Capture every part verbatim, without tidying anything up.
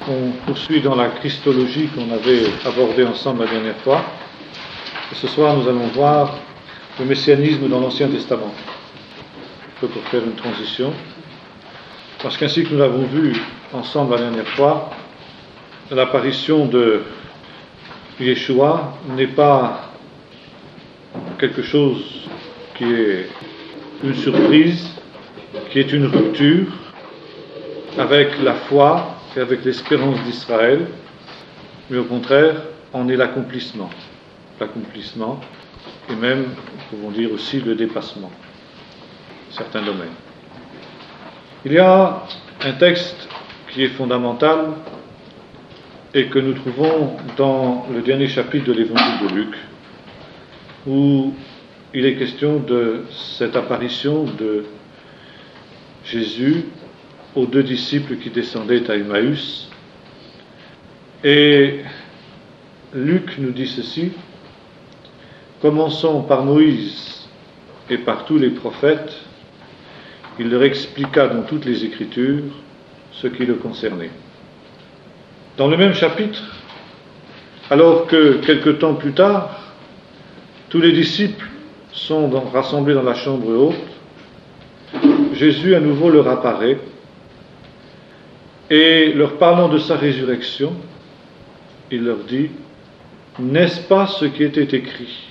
On poursuit dans la christologie qu'on avait abordée ensemble la dernière fois. Et ce soir, nous allons voir le messianisme dans l'Ancien Testament. Un peu pour faire une transition. Parce qu'ainsi que nous l'avons vu ensemble la dernière fois, l'apparition de Yeshua n'est pas quelque chose qui est une surprise, qui est une rupture avec la foi et avec l'espérance d'Israël, mais au contraire, en est l'accomplissement. L'accomplissement, et même, nous pouvons dire aussi, le dépassement de certains domaines. Il y a un texte qui est fondamental et que nous trouvons dans le dernier chapitre de l'évangile de Luc, où il est question de cette apparition de Jésus aux deux disciples qui descendaient à Emmaüs. Et Luc nous dit ceci: commençant par Moïse et par tous les prophètes, il leur expliqua dans toutes les Écritures ce qui le concernait. Dans le même chapitre, alors que quelque temps plus tard, tous les disciples sont dans, rassemblés dans la chambre haute, Jésus à nouveau leur apparaît et leur parlant de sa résurrection, il leur dit: n'est-ce pas ce qui était écrit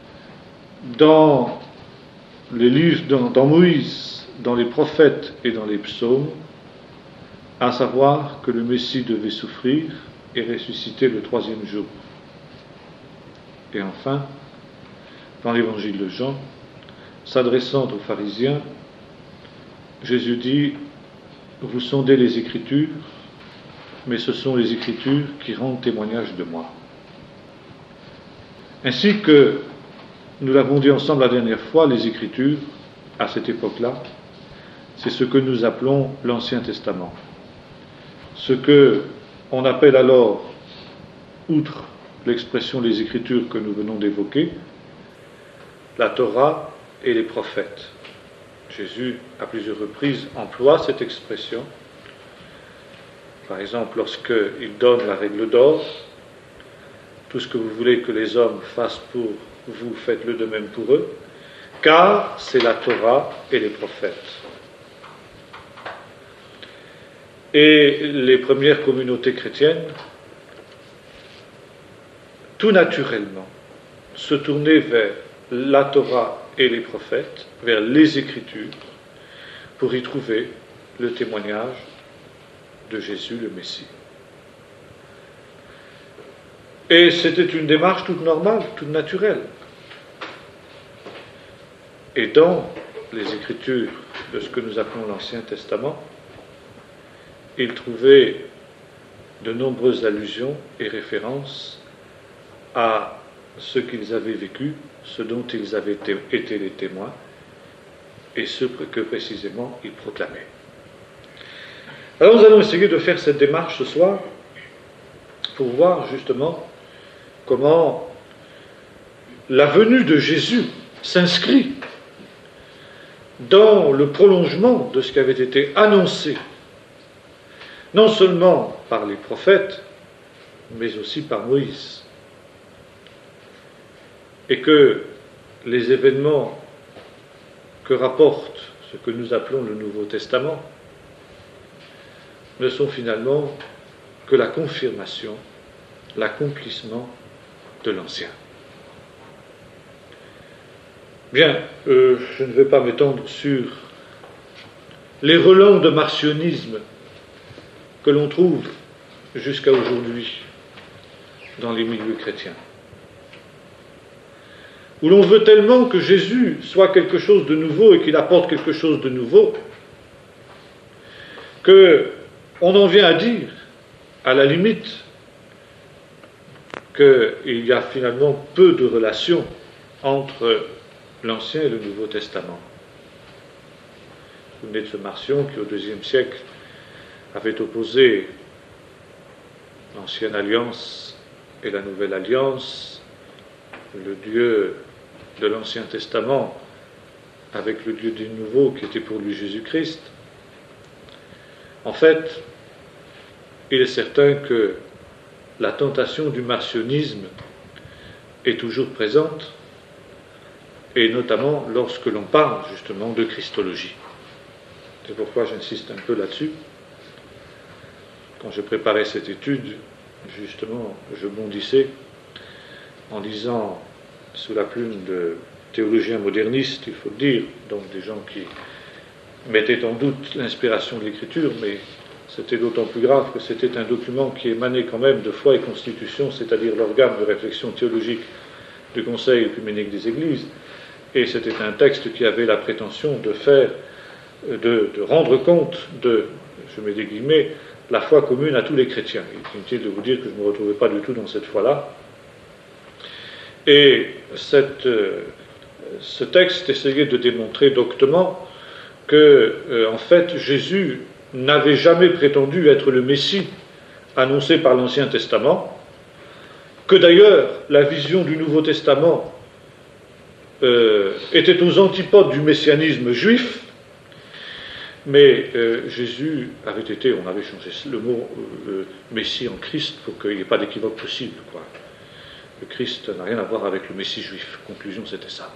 dans les livres, dans, dans Moïse, dans les prophètes et dans les psaumes, à savoir que le Messie devait souffrir et ressusciter le troisième jour. Et enfin, dans l'évangile de Jean, s'adressant aux pharisiens, Jésus dit: vous sondez les Écritures, mais ce sont les Écritures qui rendent témoignage de moi. Ainsi que nous l'avons dit ensemble la dernière fois, les Écritures, à cette époque-là, c'est ce que nous appelons l'Ancien Testament. Ce que on appelle alors, outre l'expression les Écritures que nous venons d'évoquer, la Torah et les prophètes. Jésus, à plusieurs reprises, emploie cette expression. Par exemple, lorsqu'il donne la règle d'or: tout ce que vous voulez que les hommes fassent pour vous, faites-le de même pour eux, car c'est la Torah et les prophètes. Et les premières communautés chrétiennes, tout naturellement, se tournaient vers la Torah et les prophètes, vers les Écritures, pour y trouver le témoignage de Jésus le Messie. Et c'était une démarche toute normale, toute naturelle. Et dans les Écritures de ce que nous appelons l'Ancien Testament, ils trouvaient de nombreuses allusions et références à ce qu'ils avaient vécu, ce dont ils avaient été les témoins, et ce que précisément ils proclamaient. Alors nous allons essayer de faire cette démarche ce soir pour voir justement comment la venue de Jésus s'inscrit dans le prolongement de ce qui avait été annoncé, non seulement par les prophètes, mais aussi par Moïse. Et que les événements que rapporte ce que nous appelons le Nouveau Testament ne sont finalement que la confirmation, l'accomplissement de l'Ancien. Bien, euh, je ne vais pas m'étendre sur les relents de marcionnisme que l'on trouve jusqu'à aujourd'hui dans les milieux chrétiens, où l'on veut tellement que Jésus soit quelque chose de nouveau et qu'il apporte quelque chose de nouveau, qu'on en vient à dire, à la limite, qu'il y a finalement peu de relations entre l'Ancien et le Nouveau Testament. Vous venez de ce Marcion qui, au deuxième siècle, avait opposé l'Ancienne Alliance et la Nouvelle Alliance, le Dieu de l'Ancien Testament avec le Dieu du Nouveau qui était pour lui Jésus-Christ. En fait, il est certain que la tentation du marcionisme est toujours présente, et notamment lorsque l'on parle justement de christologie. C'est pourquoi j'insiste un peu là-dessus. Quand je préparais cette étude, justement, je bondissais en lisant sous la plume de théologiens modernistes, il faut le dire, donc des gens qui mettaient en doute l'inspiration de l'Écriture, mais c'était d'autant plus grave que c'était un document qui émanait quand même de Foi et Constitution, c'est-à-dire l'organe de réflexion théologique du Conseil œcuménique des Églises, et c'était un texte qui avait la prétention de faire, de, de rendre compte de, je mets des guillemets, la foi commune à tous les chrétiens. Il est inutile de vous dire que je ne me retrouvais pas du tout dans cette foi-là. Et cette, euh, ce texte essayait de démontrer doctement que, euh, en fait, Jésus n'avait jamais prétendu être le Messie annoncé par l'Ancien Testament, que d'ailleurs la vision du Nouveau Testament euh, était aux antipodes du messianisme juif, mais euh, Jésus avait été, on avait changé le mot euh, Messie en Christ pour qu'il n'y ait pas d'équivoque possible, quoi. Le Christ n'a rien à voir avec le Messie juif. Conclusion, c'était ça.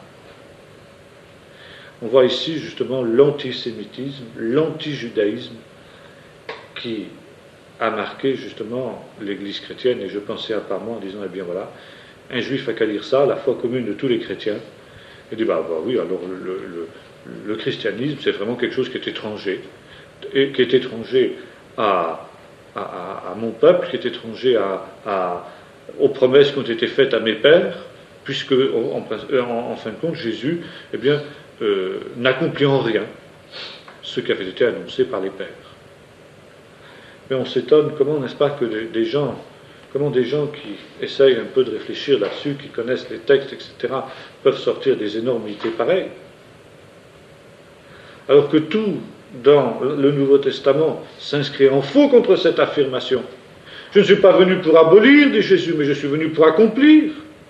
On voit ici justement l'antisémitisme, l'antijudaïsme qui a marqué justement l'Église chrétienne, et je pensais à part moi en disant, eh bien voilà, un juif a qu'à lire ça, la foi commune de tous les chrétiens, et dit, bah, bah oui, alors le, le, le christianisme, c'est vraiment quelque chose qui est étranger, et qui est étranger à, à, à, à mon peuple, qui est étranger à, à, aux promesses qui ont été faites à mes pères, puisque, en, en, en fin de compte, Jésus, eh bien, euh, n'accomplit en rien ce qui avait été annoncé par les pères. Mais on s'étonne comment, n'est-ce pas, que des, des gens, comment des gens qui essayent un peu de réfléchir là-dessus, qui connaissent les textes, et cetera, peuvent sortir des énormités pareilles. Alors que tout dans le Nouveau Testament s'inscrit en faux contre cette affirmation. Je ne suis pas venu pour abolir, dit Jésus, mais je suis venu pour accomplir.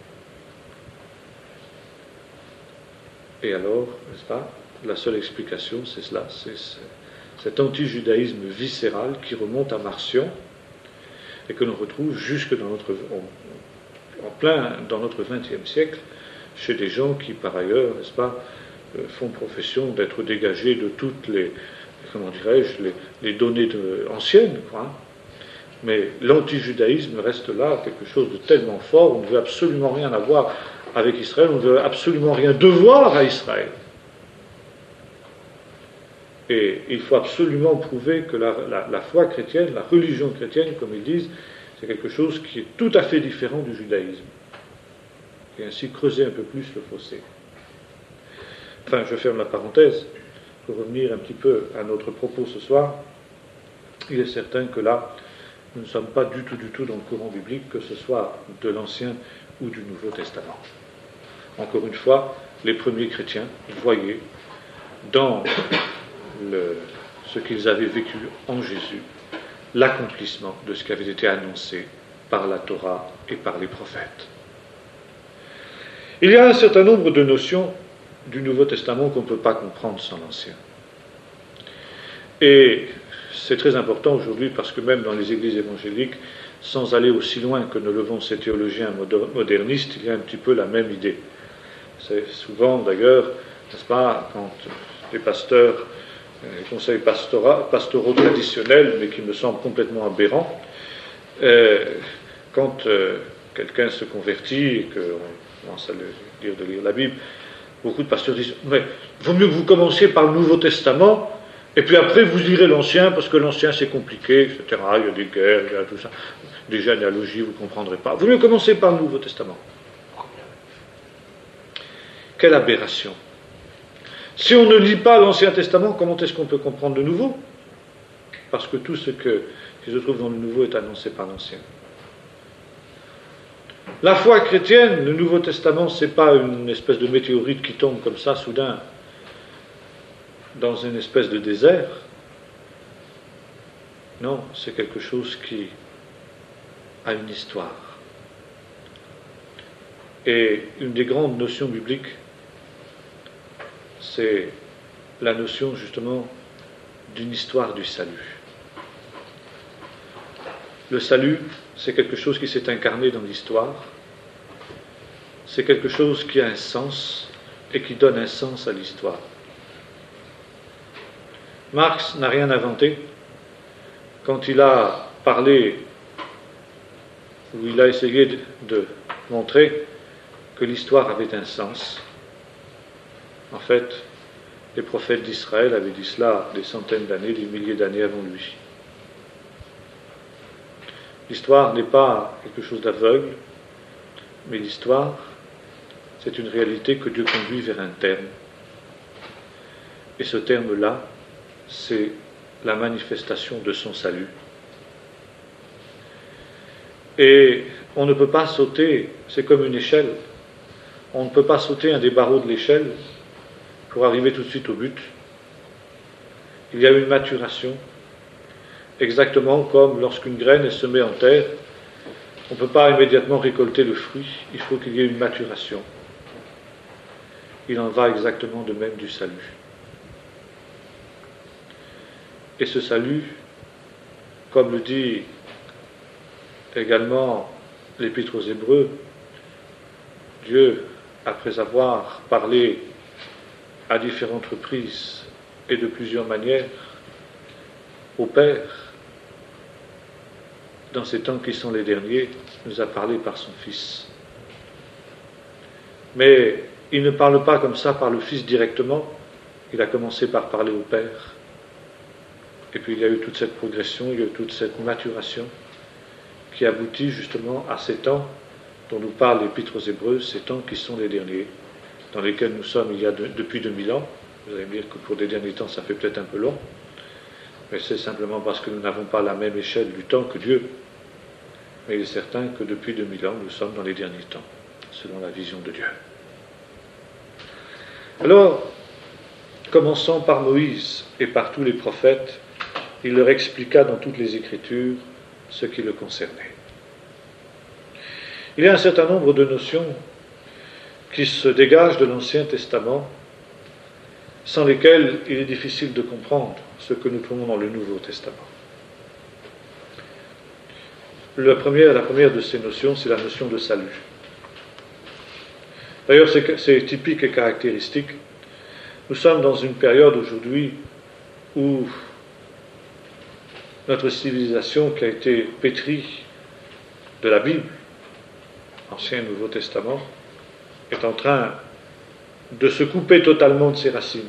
Et alors, n'est-ce pas, la seule explication, c'est cela, c'est cet anti-judaïsme viscéral qui remonte à Marcion et que l'on retrouve jusque dans notre, en, en plein dans notre vingtième siècle, chez des gens qui, par ailleurs, n'est-ce pas, font profession d'être dégagés de toutes les, comment dirais-je, les, les données de, anciennes, quoi. Mais l'anti-judaïsme reste là, quelque chose de tellement fort, on ne veut absolument rien avoir avec Israël, on ne veut absolument rien devoir à Israël. Et il faut absolument prouver que la, la, la foi chrétienne, la religion chrétienne, comme ils disent, c'est quelque chose qui est tout à fait différent du judaïsme. Et ainsi creuser un peu plus le fossé. Enfin, je ferme la parenthèse, pour revenir un petit peu à notre propos ce soir. Il est certain que là, nous ne sommes pas du tout, du tout dans le courant biblique, que ce soit de l'Ancien ou du Nouveau Testament. Encore une fois, les premiers chrétiens voyaient dans le, ce qu'ils avaient vécu en Jésus l'accomplissement de ce qui avait été annoncé par la Torah et par les prophètes. Il y a un certain nombre de notions du Nouveau Testament qu'on ne peut pas comprendre sans l'Ancien. Et c'est très important aujourd'hui parce que même dans les églises évangéliques, sans aller aussi loin que ne le vont ces théologiens modernistes, il y a un petit peu la même idée. C'est souvent d'ailleurs, n'est-ce pas, quand les pasteurs, les conseils pastoraux, pastoraux traditionnels, mais qui me semblent complètement aberrants, euh, quand euh, quelqu'un se convertit et qu'on commence à lui dire de lire la Bible, beaucoup de pasteurs disent, mais il vaut mieux que vous commenciez par le Nouveau Testament, et puis après vous lirez l'Ancien, parce que l'Ancien c'est compliqué, et cetera. Il y a des guerres, il y a tout ça, des généalogies, vous ne comprendrez pas. Il vaut mieux commencer par le Nouveau Testament. Quelle aberration. Si on ne lit pas l'Ancien Testament, comment est-ce qu'on peut comprendre le Nouveau? Parce que tout ce que, qui se trouve dans le Nouveau est annoncé par l'Ancien. La foi chrétienne, le Nouveau Testament, ce n'est pas une espèce de météorite qui tombe comme ça, soudain, dans une espèce de désert. Non, c'est quelque chose qui a une histoire. Et une des grandes notions bibliques, c'est la notion justement d'une histoire du salut. Le salut, c'est quelque chose qui s'est incarné dans l'histoire. C'est quelque chose qui a un sens et qui donne un sens à l'histoire. Marx n'a rien inventé quand il a parlé, ou il a essayé de, de montrer que l'histoire avait un sens. En fait, les prophètes d'Israël avaient dit cela des centaines d'années, des milliers d'années avant lui. L'histoire n'est pas quelque chose d'aveugle, mais l'histoire, c'est une réalité que Dieu conduit vers un terme. Et ce terme-là, c'est la manifestation de son salut. Et on ne peut pas sauter, c'est comme une échelle, on ne peut pas sauter un des barreaux de l'échelle pour arriver tout de suite au but. Il y a une maturation, exactement comme lorsqu'une graine se met en terre, on ne peut pas immédiatement récolter le fruit, il faut qu'il y ait une maturation. Il en va exactement de même du salut. Et ce salut, comme le dit également l'Épître aux Hébreux, Dieu, après avoir parlé à différentes reprises et de plusieurs manières au Père, dans ces temps qui sont les derniers, nous a parlé par son Fils. Mais il ne parle pas comme ça par le Fils directement, il a commencé par parler au Père. Et puis il y a eu toute cette progression, il y a eu toute cette maturation qui aboutit justement à ces temps dont nous parle l'Épître aux Hébreux, ces temps qui sont les derniers, dans lesquels nous sommes il y a de, depuis deux mille ans. Vous allez me dire que pour des derniers temps, ça fait peut-être un peu long, mais c'est simplement parce que nous n'avons pas la même échelle du temps que Dieu. Mais il est certain que depuis deux mille ans, nous sommes dans les derniers temps, selon la vision de Dieu. Alors, commençons par Moïse et par tous les prophètes, il leur expliqua dans toutes les Écritures ce qui le concernait. Il y a un certain nombre de notions qui se dégagent de l'Ancien Testament, sans lesquelles il est difficile de comprendre ce que nous trouvons dans le Nouveau Testament. La première, la première de ces notions, c'est la notion de salut. D'ailleurs, c'est, c'est typique et caractéristique. Nous sommes dans une période aujourd'hui où notre civilisation, qui a été pétrie de la Bible, Ancien et Nouveau Testament, est en train de se couper totalement de ses racines.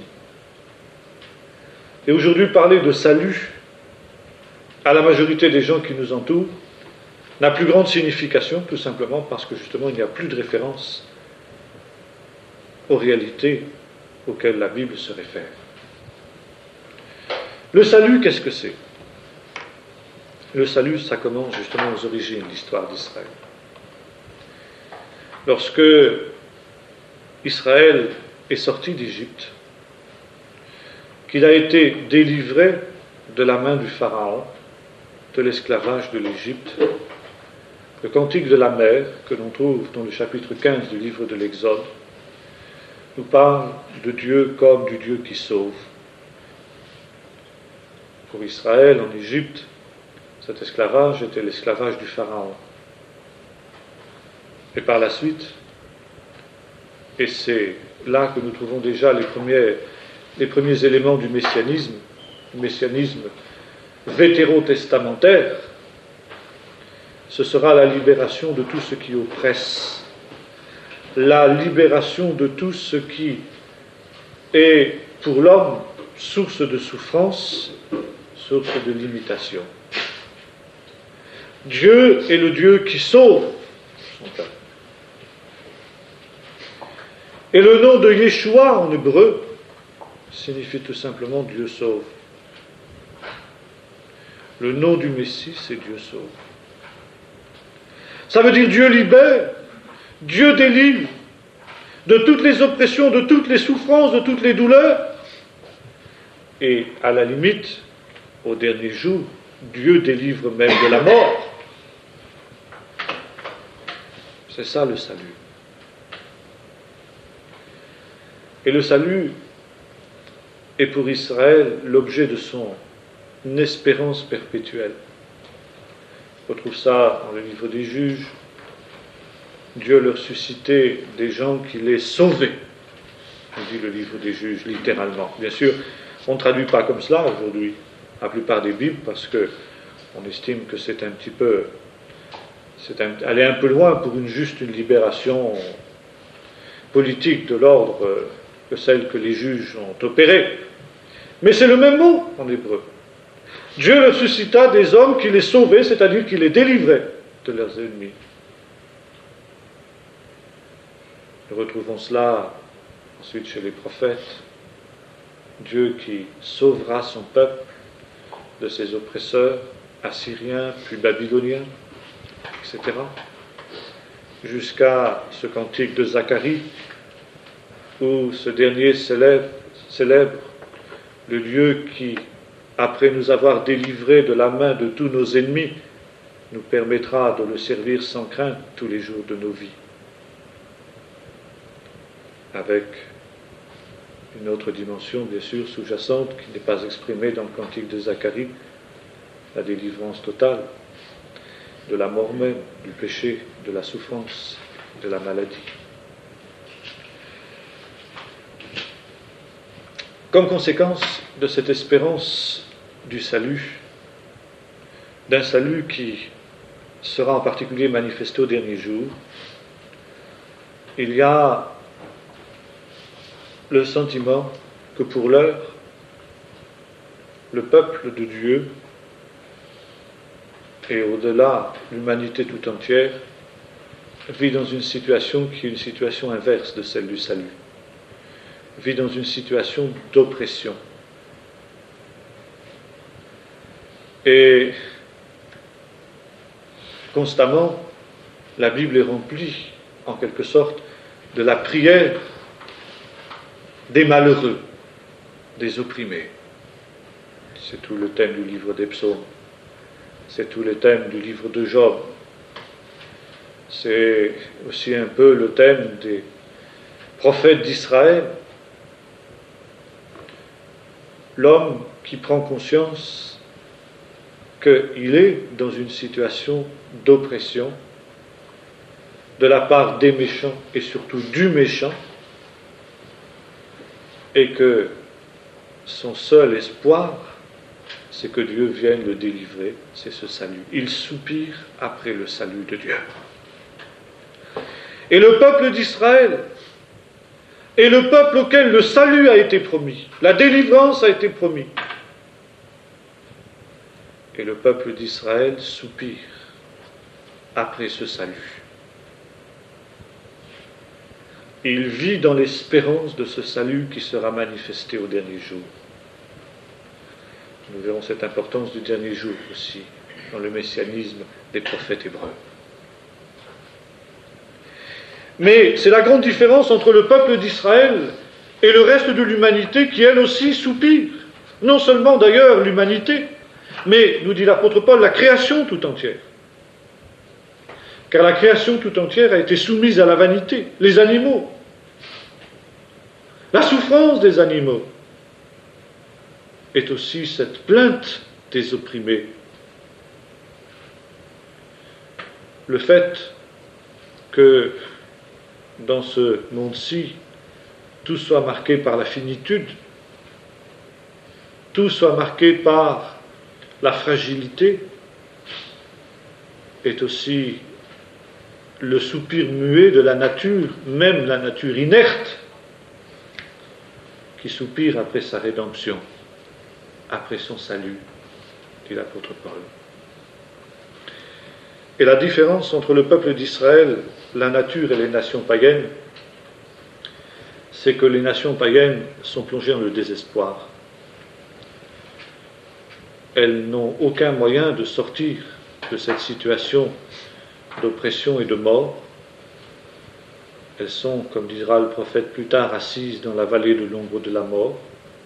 Et aujourd'hui, parler de salut à la majorité des gens qui nous entourent n'a plus grande signification, tout simplement parce que justement il n'y a plus de référence aux réalités auxquelles la Bible se réfère. Le salut, qu'est-ce que c'est ? Le salut, ça commence justement aux origines de l'histoire d'Israël. Lorsque Israël est sorti d'Égypte, qu'il a été délivré de la main du Pharaon, de l'esclavage de l'Égypte, le cantique de la mer, que l'on trouve dans le chapitre quinze du livre de l'Exode, nous parle de Dieu comme du Dieu qui sauve. Pour Israël, en Égypte, cet esclavage était l'esclavage du Pharaon. Et par la suite, et c'est là que nous trouvons déjà les premiers, les premiers éléments du messianisme, le messianisme vétérotestamentaire, ce sera la libération de tout ce qui oppresse, la libération de tout ce qui est pour l'homme source de souffrance, source de limitation. Dieu est le Dieu qui sauve. Et le nom de Yeshua en hébreu signifie tout simplement Dieu sauve. Le nom du Messie, c'est Dieu sauve. Ça veut dire Dieu libère, Dieu délivre de toutes les oppressions, de toutes les souffrances, de toutes les douleurs. Et à la limite, au dernier jour, Dieu délivre même de la mort. C'est ça le salut. Et le salut est pour Israël l'objet de son espérance perpétuelle. On retrouve ça dans le livre des Juges. Dieu leur suscitait des gens qui les sauvaient. On dit le livre des Juges, littéralement. Bien sûr, on ne traduit pas comme cela aujourd'hui la plupart des Bibles, parce que on estime que c'est un petit peu... c'est un, aller un peu loin pour une juste une libération politique de l'ordre que celle que les juges ont opérée. Mais c'est le même mot en hébreu. Dieu leur suscita des hommes qui les sauvaient, c'est-à-dire qui les délivraient de leurs ennemis. Nous retrouvons cela ensuite chez les prophètes. Dieu qui sauvera son peuple de ses oppresseurs, assyriens, puis babyloniens, et cetera. Jusqu'à ce cantique de Zacharie, où ce dernier célèbre, célèbre le Dieu qui, après nous avoir délivrés de la main de tous nos ennemis, nous permettra de le servir sans crainte tous les jours de nos vies. Avec une autre dimension, bien sûr, sous-jacente, qui n'est pas exprimée dans le cantique de Zacharie, la délivrance totale de la mort même, du péché, de la souffrance, de la maladie. Comme conséquence de cette espérance du salut, d'un salut qui sera en particulier manifesté au dernier jour, il y a le sentiment que pour l'heure, le peuple de Dieu, et au-delà l'humanité tout entière, vit dans une situation qui est une situation inverse de celle du salut, vit dans une situation d'oppression. Et constamment, la Bible est remplie, en quelque sorte, de la prière des malheureux, des opprimés. C'est tout le thème du livre des psaumes. C'est tout le thème du livre de Job. C'est aussi un peu le thème des prophètes d'Israël. L'homme qui prend conscience qu'il est dans une situation d'oppression de la part des méchants et surtout du méchant, et que son seul espoir, c'est que Dieu vienne le délivrer, c'est ce salut. Il soupire après le salut de Dieu. Et le peuple d'Israël est le peuple auquel le salut a été promis, la délivrance a été promise. Et le peuple d'Israël soupire après ce salut. Il vit dans l'espérance de ce salut qui sera manifesté au dernier jour. Nous verrons cette importance du dernier jour aussi dans le messianisme des prophètes hébreux. Mais c'est la grande différence entre le peuple d'Israël et le reste de l'humanité qui, elle aussi, soupire. Non seulement d'ailleurs l'humanité, mais, nous dit l'apôtre Paul, la création tout entière. Car la création tout entière a été soumise à la vanité. Les animaux, la souffrance des animaux est aussi cette plainte des opprimés. Le fait que dans ce monde-ci, tout soit marqué par la finitude, tout soit marqué par la fragilité, est aussi le soupir muet de la nature, même la nature inerte, qui soupire après sa rédemption, après son salut, dit l'apôtre Paul. Et la différence entre le peuple d'Israël, la nature et les nations païennes, c'est que les nations païennes sont plongées dans le désespoir. Elles n'ont aucun moyen de sortir de cette situation d'oppression et de mort. Elles sont, comme dira le prophète plus tard, assises dans la vallée de l'ombre de la mort.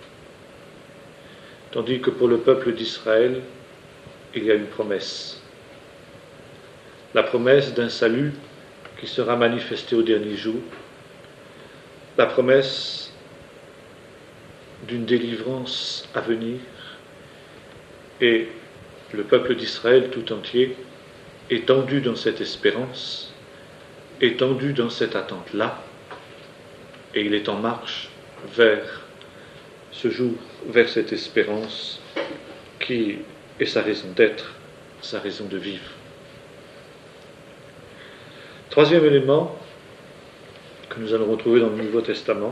Tandis que pour le peuple d'Israël, il y a une promesse. La promesse d'un salut qui sera manifesté au dernier jour. La promesse d'une délivrance à venir. Et le peuple d'Israël tout entier étendu dans cette espérance, étendu dans cette attente-là, et il est en marche vers ce jour, vers cette espérance qui est sa raison d'être, sa raison de vivre. Troisième élément que nous allons retrouver dans le Nouveau Testament,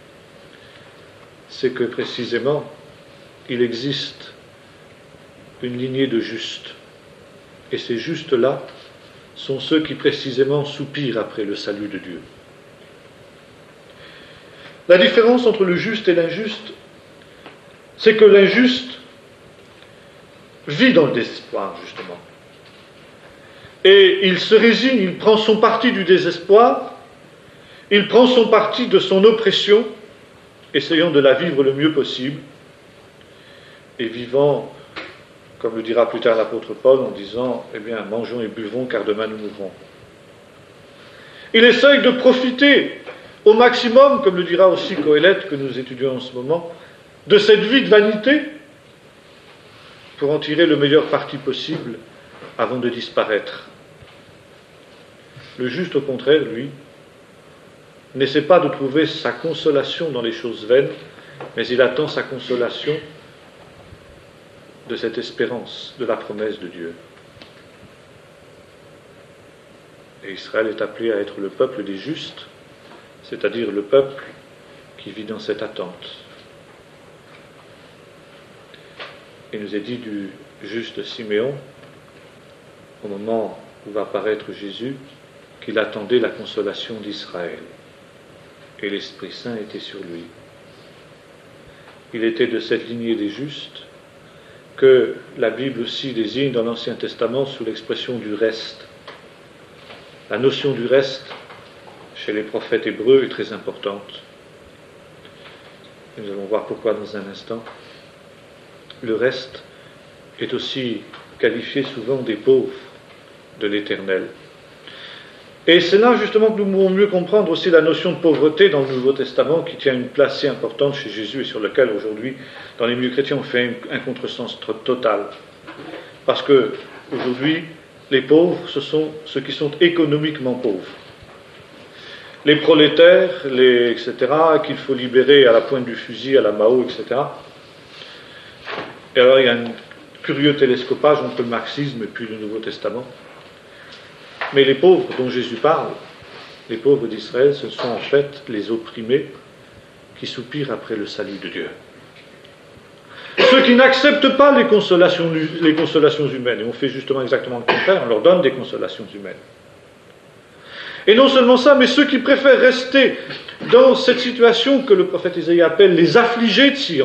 c'est que précisément, il existe une lignée de justes. Et ces justes-là sont ceux qui précisément soupirent après le salut de Dieu. La différence entre le juste et l'injuste, c'est que l'injuste vit dans le désespoir, justement. Et il se résigne, il prend son parti du désespoir, il prend son parti de son oppression, essayant de la vivre le mieux possible, et vivant, comme le dira plus tard l'apôtre Paul, en disant, eh bien, mangeons et buvons, car demain nous mourrons. Il essaye de profiter au maximum, comme le dira aussi Coëlette, que nous étudions en ce moment, de cette vie de vanité, pour en tirer le meilleur parti possible avant de disparaître. Le juste, au contraire, lui, n'essaie pas de trouver sa consolation dans les choses vaines, mais il attend sa consolation de cette espérance, de la promesse de Dieu. Et Israël est appelé à être le peuple des justes, c'est-à-dire le peuple qui vit dans cette attente. Il nous est dit du juste Siméon, au moment où va apparaître Jésus, qu'il attendait la consolation d'Israël. Et l'Esprit Saint était sur lui. Il était de cette lignée des justes que la Bible aussi désigne dans l'Ancien Testament sous l'expression du reste. La notion du reste, chez les prophètes hébreux, est très importante. Nous allons voir pourquoi dans un instant. Le reste est aussi qualifié souvent des pauvres de l'Éternel. Et c'est là justement que nous pouvons mieux comprendre aussi la notion de pauvreté dans le Nouveau Testament qui tient une place si importante chez Jésus et sur laquelle aujourd'hui, dans les milieux chrétiens, on fait un contresens total. Parce que aujourd'hui, les pauvres, ce sont ceux qui sont économiquement pauvres. Les prolétaires, les, et cetera, qu'il faut libérer à la pointe du fusil, à la Mao, et cetera. Et alors il y a un curieux télescopage entre le marxisme et puis le Nouveau Testament. Mais les pauvres dont Jésus parle, les pauvres d'Israël, ce sont en fait les opprimés qui soupirent après le salut de Dieu. Ceux qui n'acceptent pas les consolations, les consolations humaines, et on fait justement exactement le contraire, on leur donne des consolations humaines. Et non seulement ça, mais ceux qui préfèrent rester dans cette situation que le prophète Isaïe appelle les affligés de Sion.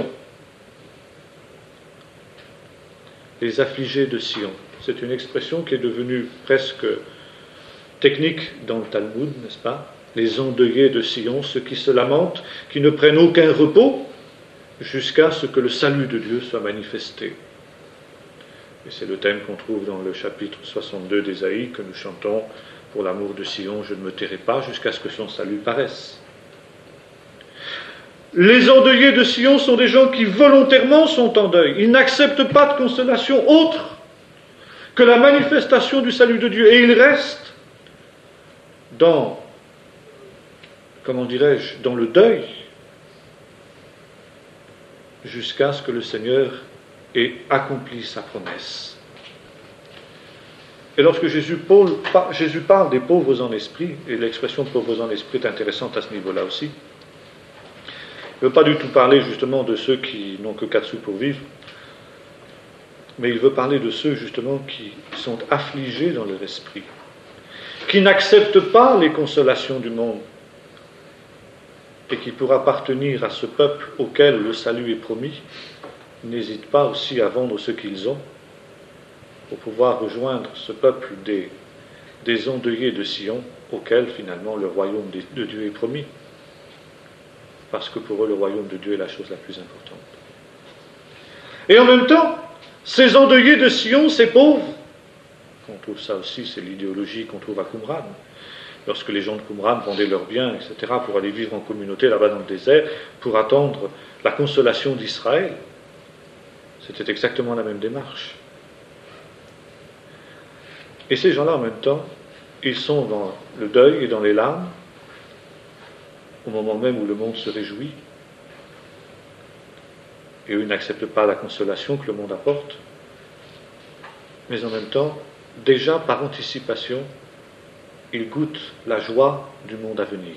Les affligés de Sion. C'est une expression qui est devenue presque technique dans le Talmud, n'est-ce pas? Les endeuillés de Sion, ceux qui se lamentent, qui ne prennent aucun repos jusqu'à ce que le salut de Dieu soit manifesté. Et c'est le thème qu'on trouve dans le chapitre soixante-deux d'Ésaïe, que nous chantons « Pour l'amour de Sion, je ne me tairai pas jusqu'à ce que son salut paraisse ». Les endeuillés de Sion sont des gens qui volontairement sont en deuil. Ils n'acceptent pas de consolation autre que la manifestation du salut de Dieu. Et ils restent dans, comment dirais-je, dans le deuil jusqu'à ce que le Seigneur ait accompli sa promesse. Et lorsque Jésus, Paul, Jésus parle des pauvres en esprit, et l'expression pauvres en esprit est intéressante à ce niveau-là aussi, il ne veut pas du tout parler justement de ceux qui n'ont que quatre sous pour vivre, mais il veut parler de ceux justement qui sont affligés dans leur esprit, qui n'acceptent pas les consolations du monde, et qui, pour appartenir à ce peuple auquel le salut est promis, n'hésitent pas aussi à vendre ce qu'ils ont, pour pouvoir rejoindre ce peuple des, des endeuillés de Sion, auquel finalement le royaume de Dieu est promis. Parce que pour eux, le royaume de Dieu est la chose la plus importante. Et en même temps, ces endeuillés de Sion, ces pauvres, on trouve ça aussi, c'est l'idéologie qu'on trouve à Qumran, lorsque les gens de Qumran vendaient leurs biens, et cetera, pour aller vivre en communauté là-bas dans le désert, pour attendre la consolation d'Israël, c'était exactement la même démarche. Et ces gens-là, en même temps, ils sont dans le deuil et dans les larmes, au moment même où le monde se réjouit, et eux n'acceptent pas la consolation que le monde apporte, mais en même temps, déjà par anticipation, ils goûtent la joie du monde à venir.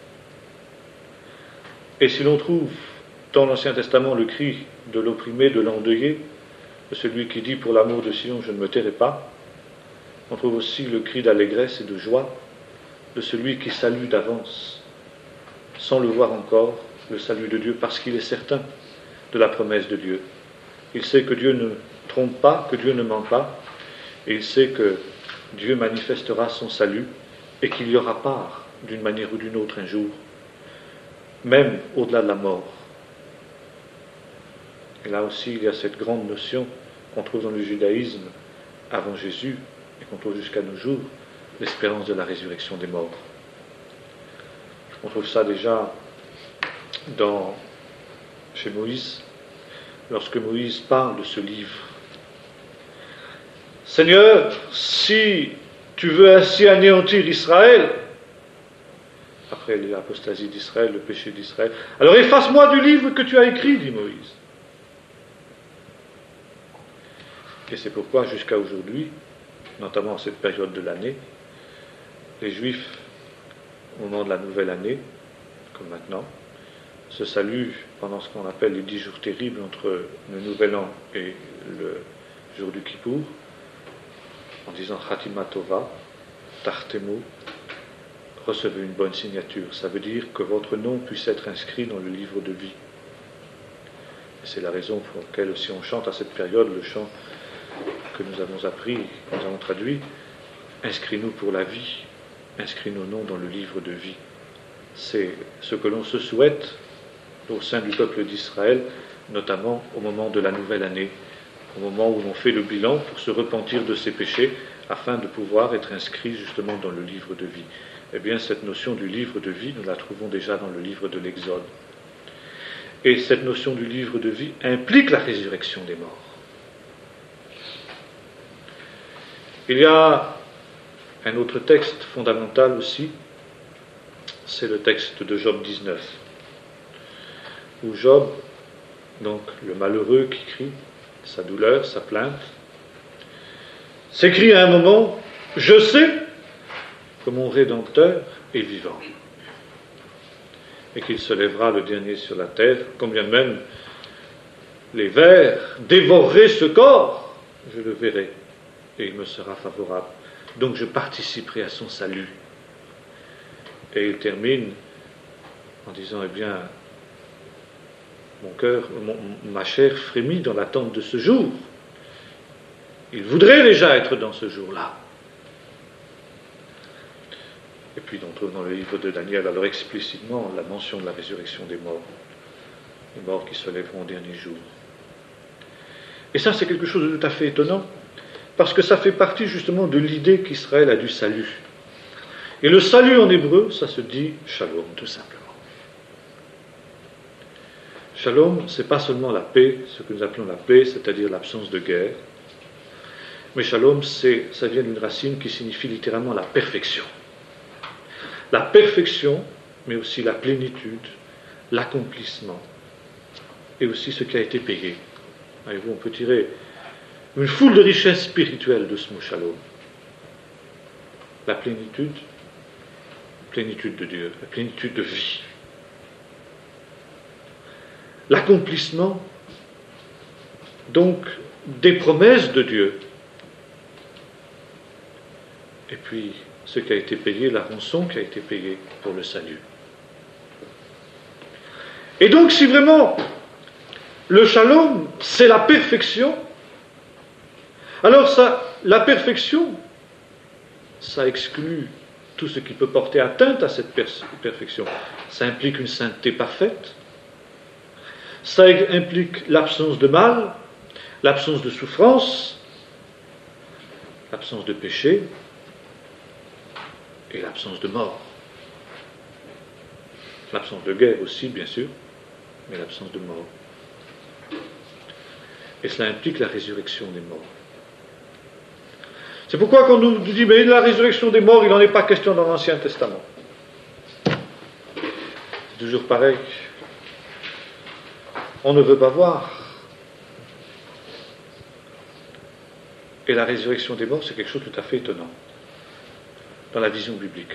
Et si l'on trouve dans l'Ancien Testament le cri de l'opprimé, de l'endeuillé, de celui qui dit « pour l'amour de Sion, je ne me tairai pas », on trouve aussi le cri d'allégresse et de joie de celui qui salue d'avance, sans le voir encore, le salut de Dieu, parce qu'il est certain de la promesse de Dieu. Il sait que Dieu ne trompe pas, que Dieu ne ment pas, et il sait que Dieu manifestera son salut et qu'il y aura part, d'une manière ou d'une autre, un jour, même au-delà de la mort. Et là aussi, il y a cette grande notion qu'on trouve dans le judaïsme avant Jésus et qu'on trouve jusqu'à nos jours, l'espérance de la résurrection des morts. On trouve ça déjà dans, chez Moïse, lorsque Moïse parle de ce livre. « Seigneur, si tu veux ainsi anéantir Israël, après l'apostasie d'Israël, le péché d'Israël, alors efface-moi du livre que tu as écrit, dit Moïse. » Et c'est pourquoi jusqu'à aujourd'hui, notamment à cette période de l'année, les Juifs, au moment de la nouvelle année, comme maintenant, se saluent pendant ce qu'on appelle les dix jours terribles entre le Nouvel An et le jour du Kippour, en disant Khatima Tova, Tartemu, recevez une bonne signature. Ça veut dire que votre nom puisse être inscrit dans le livre de vie. Et c'est la raison pour laquelle aussi on chante à cette période le chant que nous avons appris, que nous avons traduit, inscris-nous pour la vie, inscris nos noms dans le livre de vie. C'est ce que l'on se souhaite au sein du peuple d'Israël, notamment au moment de la nouvelle année, au moment où l'on fait le bilan pour se repentir de ses péchés, afin de pouvoir être inscrit justement dans le livre de vie. Eh bien, cette notion du livre de vie, nous la trouvons déjà dans le livre de l'Exode. Et cette notion du livre de vie implique la résurrection des morts. Il y a un autre texte fondamental aussi, c'est le texte de Job dix-neuf, où Job, donc le malheureux qui crie sa douleur, sa plainte, s'écrie à un moment « Je sais que mon Rédempteur est vivant et qu'il se lèvera le dernier sur la terre, combien même les vers dévoreraient ce corps, je le verrai et il me sera favorable. Donc je participerai à son salut. » Et il termine en disant « Eh bien, mon cœur, mon, ma chair frémit dans l'attente de ce jour. Il voudrait déjà être dans ce jour-là. » Et puis on trouve dans le livre de Daniel alors explicitement la mention de la résurrection des morts, les morts qui se lèveront au dernier jour. Et ça c'est quelque chose de tout à fait étonnant, parce que ça fait partie justement de l'idée qu'Israël a du salut. Et le salut en hébreu, ça se dit shalom, tout simplement. Shalom, c'est pas seulement la paix, ce que nous appelons la paix, c'est-à-dire l'absence de guerre, mais shalom, c'est, ça vient d'une racine qui signifie littéralement la perfection. La perfection, mais aussi la plénitude, l'accomplissement, et aussi ce qui a été payé. Voyez-vous, on peut tirer une foule de richesses spirituelles de ce mot shalom. La plénitude, la plénitude de Dieu, la plénitude de vie. L'accomplissement, donc, des promesses de Dieu. Et puis, ce qui a été payé, la rançon qui a été payée pour le salut. Et donc, si vraiment le shalom, c'est la perfection, alors ça, la perfection, ça exclut tout ce qui peut porter atteinte à cette per- perfection. Ça implique une sainteté parfaite, ça implique l'absence de mal, l'absence de souffrance, l'absence de péché et l'absence de mort. L'absence de guerre aussi, bien sûr, mais l'absence de mort. Et cela implique la résurrection des morts. C'est pourquoi quand on nous dit, mais la résurrection des morts, il n'en est pas question dans l'Ancien Testament. C'est toujours pareil. On ne veut pas voir. Et la résurrection des morts, c'est quelque chose de tout à fait étonnant dans la vision biblique.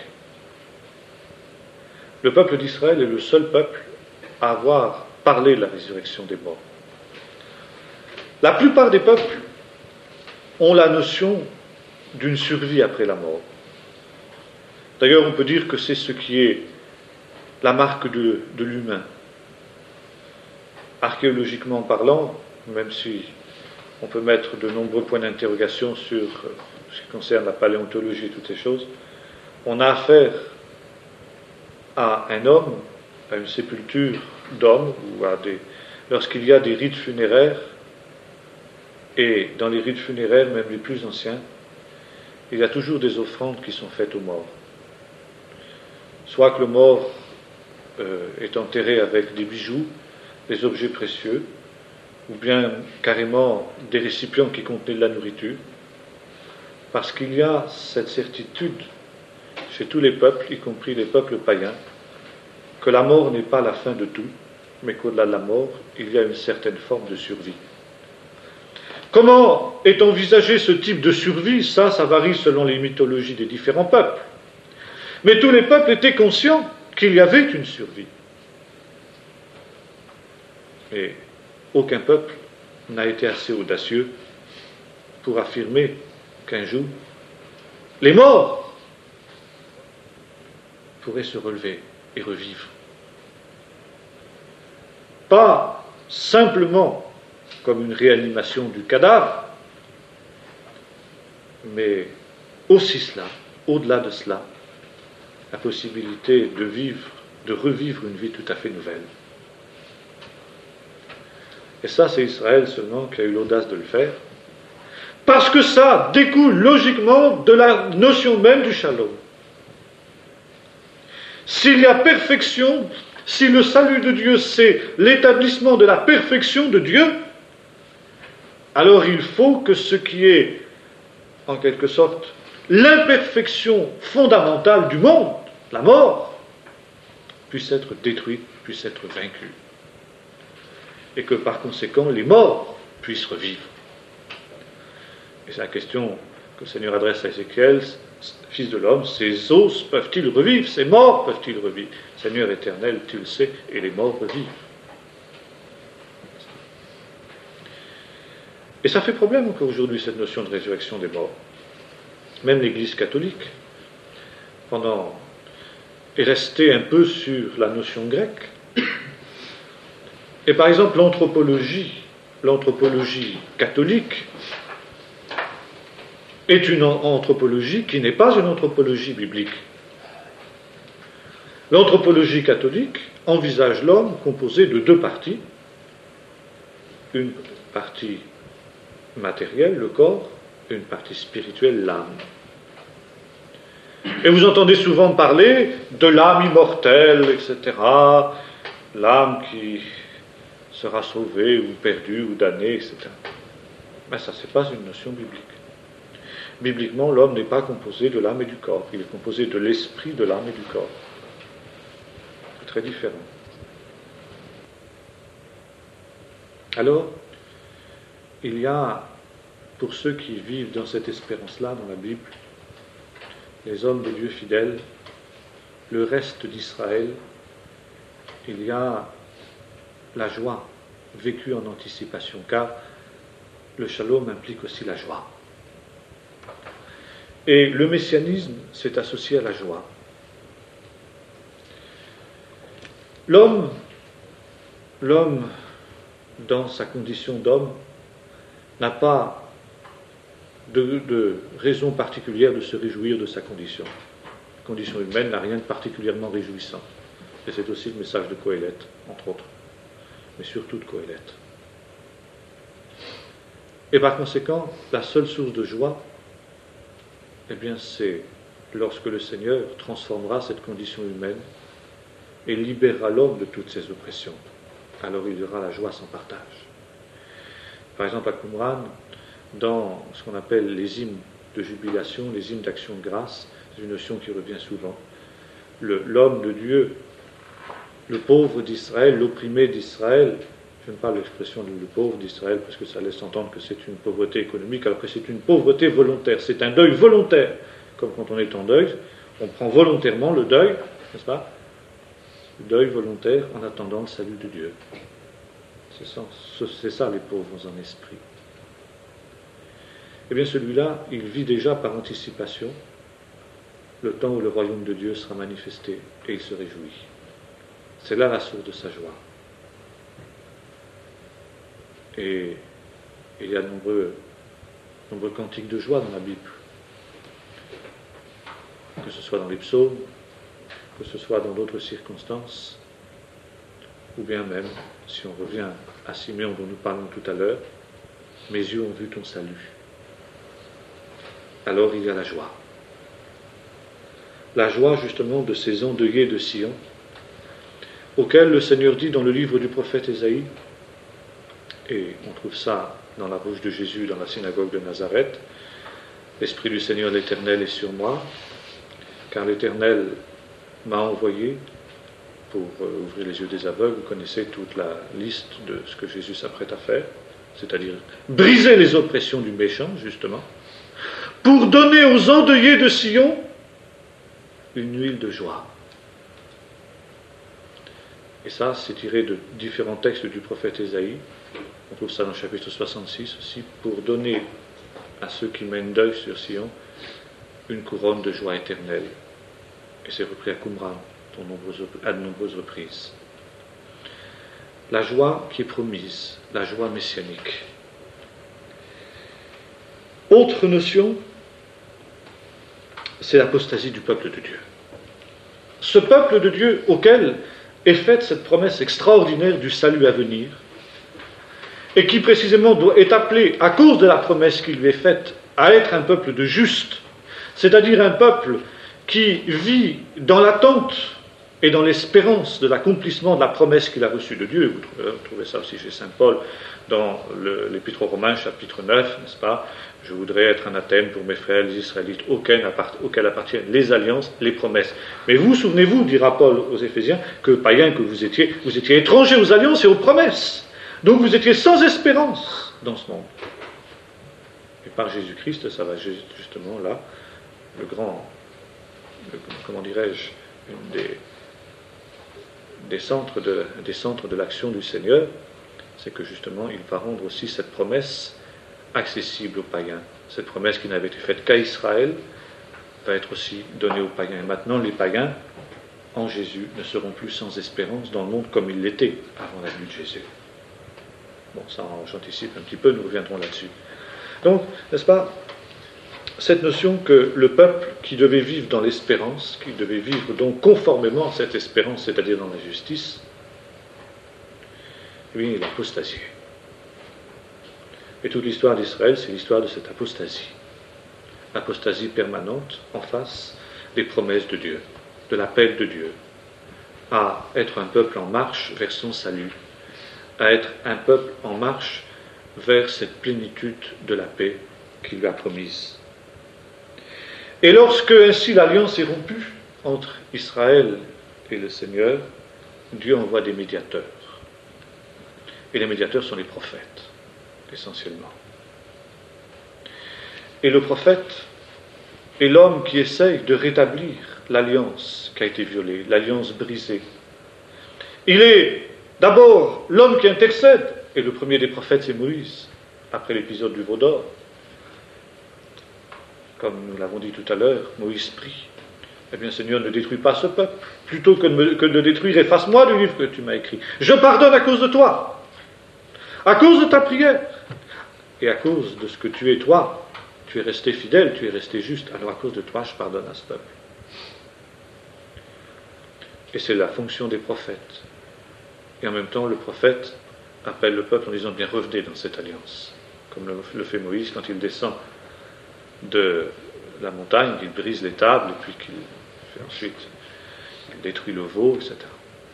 Le peuple d'Israël est le seul peuple à avoir parlé de la résurrection des morts. La plupart des peuples ont la notion d'une survie après la mort. D'ailleurs, on peut dire que c'est ce qui est la marque de, de l'humain. Archéologiquement parlant, même si on peut mettre de nombreux points d'interrogation sur ce qui concerne la paléontologie et toutes ces choses, on a affaire à un homme, à une sépulture d'homme, ou à des, lorsqu'il y a des rites funéraires, et dans les rites funéraires, même les plus anciens, il y a toujours des offrandes qui sont faites aux morts. Soit que le mort euh, est enterré avec des bijoux, des objets précieux, ou bien carrément des récipients qui contenaient de la nourriture, parce qu'il y a cette certitude chez tous les peuples, y compris les peuples païens, que la mort n'est pas la fin de tout, mais qu'au-delà de la mort, il y a une certaine forme de survie. Comment est envisagé ce type de survie? Ça, ça varie selon les mythologies des différents peuples. Mais tous les peuples étaient conscients qu'il y avait une survie. Et aucun peuple n'a été assez audacieux pour affirmer qu'un jour, les morts pourraient se relever et revivre. Pas simplement comme une réanimation du cadavre, mais aussi cela, au-delà de cela, la possibilité de vivre, de revivre une vie tout à fait nouvelle. Et ça, c'est Israël seulement qui a eu l'audace de le faire, parce que ça découle logiquement de la notion même du shalom. S'il y a perfection, si le salut de Dieu c'est l'établissement de la perfection de Dieu, alors il faut que ce qui est, en quelque sorte, l'imperfection fondamentale du monde, la mort, puisse être détruite, puisse être vaincue. Et que par conséquent, les morts puissent revivre. Et c'est la question que le Seigneur adresse à Ézéchiel, fils de l'homme, ces os peuvent-ils revivre, ces morts peuvent-ils revivre? Seigneur éternel, tu le sais, et les morts revivent. Et ça fait problème encore aujourd'hui, cette notion de résurrection des morts. Même l'Église catholique, pendant, est restée un peu sur la notion grecque. Et par exemple, l'anthropologie, l'anthropologie catholique est une anthropologie qui n'est pas une anthropologie biblique. L'anthropologie catholique envisage l'homme composé de deux parties. Une partie matérielle, le corps, et une partie spirituelle, l'âme. Et vous entendez souvent parler de l'âme immortelle, et cetera, l'âme qui sera sauvée ou perdue ou damnée, et cetera. Mais ça, ce n'est pas une notion biblique. Bibliquement, l'homme n'est pas composé de l'âme et du corps, il est composé de l'esprit, de l'âme et du corps. C'est très différent. Alors, il y a, pour ceux qui vivent dans cette espérance-là, dans la Bible, les hommes de Dieu fidèles, le reste d'Israël, il y a la joie vécue en anticipation, car le shalom implique aussi la joie. Et le messianisme s'est associé à la joie. L'homme, l'homme, dans sa condition d'homme, n'a pas de, de raison particulière de se réjouir de sa condition. La condition humaine n'a rien de particulièrement réjouissant. Et c'est aussi le message de Qoéleth, entre autres, mais surtout de Qoéleth. Et par conséquent, la seule source de joie, eh bien, c'est lorsque le Seigneur transformera cette condition humaine et libérera l'homme de toutes ses oppressions. Alors il y aura la joie sans partage. Par exemple, à Qumran, dans ce qu'on appelle les hymnes de jubilation, les hymnes d'action de grâce, c'est une notion qui revient souvent. Le, l'homme de Dieu, le pauvre d'Israël, l'opprimé d'Israël, je ne parle de l'expression de le pauvre d'Israël parce que ça laisse entendre que c'est une pauvreté économique, alors que c'est une pauvreté volontaire, c'est un deuil volontaire. Comme quand on est en deuil, on prend volontairement le deuil, n'est-ce pas? Le deuil volontaire en attendant le salut de Dieu. C'est ça, c'est ça les pauvres en esprit. Eh bien celui-là, il vit déjà par anticipation le temps où le royaume de Dieu sera manifesté et il se réjouit. C'est là la source de sa joie. Et il y a de nombreux, nombreux cantiques de joie dans la Bible. Que ce soit dans les psaumes, que ce soit dans d'autres circonstances, ou bien même, si on revient à Simeon dont nous parlons tout à l'heure, mes yeux ont vu ton salut. Alors il y a la joie. La joie justement de ces endeuillés de Sion, auxquels le Seigneur dit dans le livre du prophète Ésaïe, et on trouve ça dans la bouche de Jésus dans la synagogue de Nazareth, l'Esprit du Seigneur l'Éternel est sur moi, car l'Éternel m'a envoyé pour euh, ouvrir les yeux des aveugles. Vous connaissez toute la liste de ce que Jésus s'apprête à faire, c'est-à-dire briser les oppressions du méchant, justement, pour donner aux endeuillés de Sion une huile de joie. Et ça, c'est tiré de différents textes du prophète Ésaïe. On trouve ça dans le chapitre soixante-six aussi, pour donner à ceux qui mènent deuil sur Sion une couronne de joie éternelle. Et c'est repris à Qumran à de nombreuses reprises. La joie qui est promise, la joie messianique. Autre notion, c'est l'apostasie du peuple de Dieu. Ce peuple de Dieu auquel est faite cette promesse extraordinaire du salut à venir, et qui précisément doit, est appelé, à cause de la promesse qui lui est faite, à être un peuple de justes, c'est-à-dire un peuple qui vit dans l'attente et dans l'espérance de l'accomplissement de la promesse qu'il a reçue de Dieu. Vous trouvez, vous trouvez ça aussi chez saint Paul dans le, l'Épître aux Romains, chapitre neuf, n'est-ce pas? Je voudrais être anathème pour mes frères les Israélites, auxquels, appart- auxquels appartiennent les alliances, les promesses. Mais vous, souvenez-vous, dira Paul aux Éphésiens, que païens que vous étiez, vous étiez étrangers aux alliances et aux promesses. Donc vous étiez sans espérance dans ce monde. Et par Jésus-Christ, ça va justement là, le grand, le, comment dirais-je, une des, des, centres de, des centres de l'action du Seigneur, c'est que justement il va rendre aussi cette promesse accessible aux païens. Cette promesse qui n'avait été faite qu'à Israël va être aussi donnée aux païens. Et maintenant, les païens, en Jésus, ne seront plus sans espérance dans le monde comme ils l'étaient avant la venue de Jésus. Bon, ça, j'anticipe un petit peu, nous reviendrons là-dessus. Donc, n'est-ce pas, cette notion que le peuple qui devait vivre dans l'espérance, qui devait vivre donc conformément à cette espérance, c'est-à-dire dans la justice, lui, il a apostasié. Et toute l'histoire d'Israël, c'est l'histoire de cette apostasie. L'apostasie permanente en face des promesses de Dieu, de l'appel de Dieu, à être un peuple en marche vers son salut, à être un peuple en marche vers cette plénitude de la paix qu'il lui a promise. Et lorsque ainsi l'alliance est rompue entre Israël et le Seigneur, Dieu envoie des médiateurs. Et les médiateurs sont les prophètes, essentiellement. Et le prophète est l'homme qui essaye de rétablir l'alliance qui a été violée, l'alliance brisée. Il est d'abord l'homme qui intercède, et le premier des prophètes c'est Moïse, après l'épisode du veau d'or. Comme nous l'avons dit tout à l'heure, Moïse prie. Eh bien, Seigneur, ne détruis pas ce peuple. Plutôt que de, me, que de le détruire, efface-moi du livre que tu m'as écrit. Je pardonne à cause de toi, à cause de ta prière, et à cause de ce que tu es toi. Tu es resté fidèle, tu es resté juste, alors à cause de toi, je pardonne à ce peuple. Et c'est la fonction des prophètes. Et en même temps, le prophète appelle le peuple en disant, bien, revenez dans cette alliance. Comme le, le fait Moïse quand il descend de la montagne, qu'il brise les tables, et puis qu'il fait ensuite, il détruit le veau, et cetera.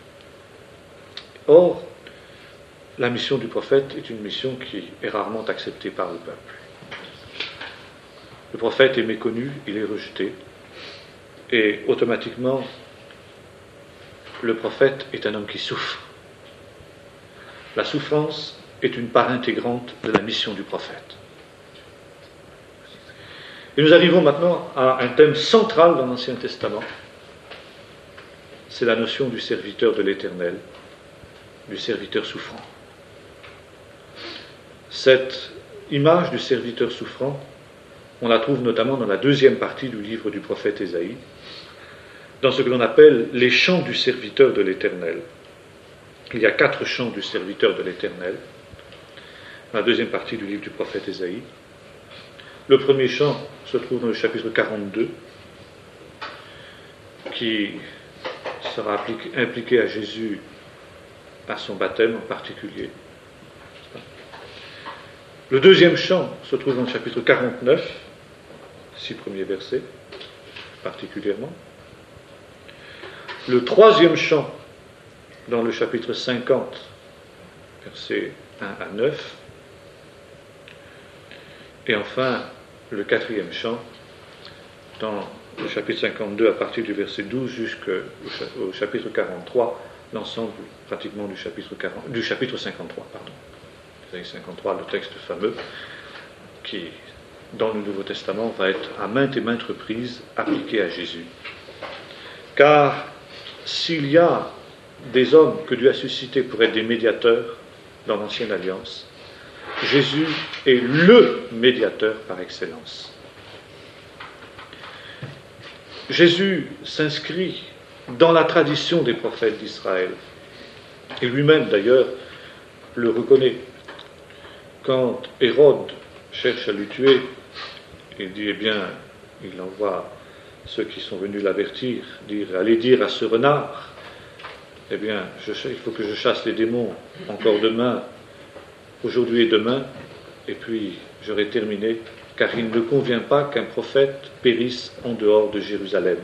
Or, la mission du prophète est une mission qui est rarement acceptée par le peuple. Le prophète est méconnu, il est rejeté, et automatiquement, le prophète est un homme qui souffre. La souffrance est une part intégrante de la mission du prophète. Et nous arrivons maintenant à un thème central dans l'Ancien Testament. C'est la notion du serviteur de l'Éternel, du serviteur souffrant. Cette image du serviteur souffrant, on la trouve notamment dans la deuxième partie du livre du prophète Ésaïe, dans ce que l'on appelle les chants du serviteur de l'Éternel. Il y a quatre chants du serviteur de l'Éternel, dans la deuxième partie du livre du prophète Ésaïe. Le premier chant se trouve dans le chapitre quarante-deux, qui sera appliqué, impliqué à Jésus, à son baptême en particulier. Le deuxième chant se trouve dans le chapitre quarante-neuf, six premiers versets, particulièrement. Le troisième chant, dans le chapitre cinquante, versets un à neuf. Et enfin, le quatrième chant, dans le chapitre cinquante-deux, à partir du verset douze jusqu'au chapitre quarante-trois, l'ensemble pratiquement du chapitre, quarante, du chapitre cinquante-trois, pardon. Ésaïe cinquante-trois, le texte fameux, qui, dans le Nouveau Testament, va être à maintes et maintes reprises appliqué à Jésus. Car s'il y a des hommes que Dieu a suscités pour être des médiateurs dans l'Ancienne Alliance, Jésus est le médiateur par excellence. Jésus s'inscrit dans la tradition des prophètes d'Israël. Et lui-même, d'ailleurs, le reconnaît. Quand Hérode cherche à le tuer, il dit, eh bien, il envoie ceux qui sont venus l'avertir, dire, allez dire à ce renard, eh bien, je, il faut que je chasse les démons encore demain, aujourd'hui et demain, et puis j'aurai terminé, car il ne convient pas qu'un prophète périsse en dehors de Jérusalem.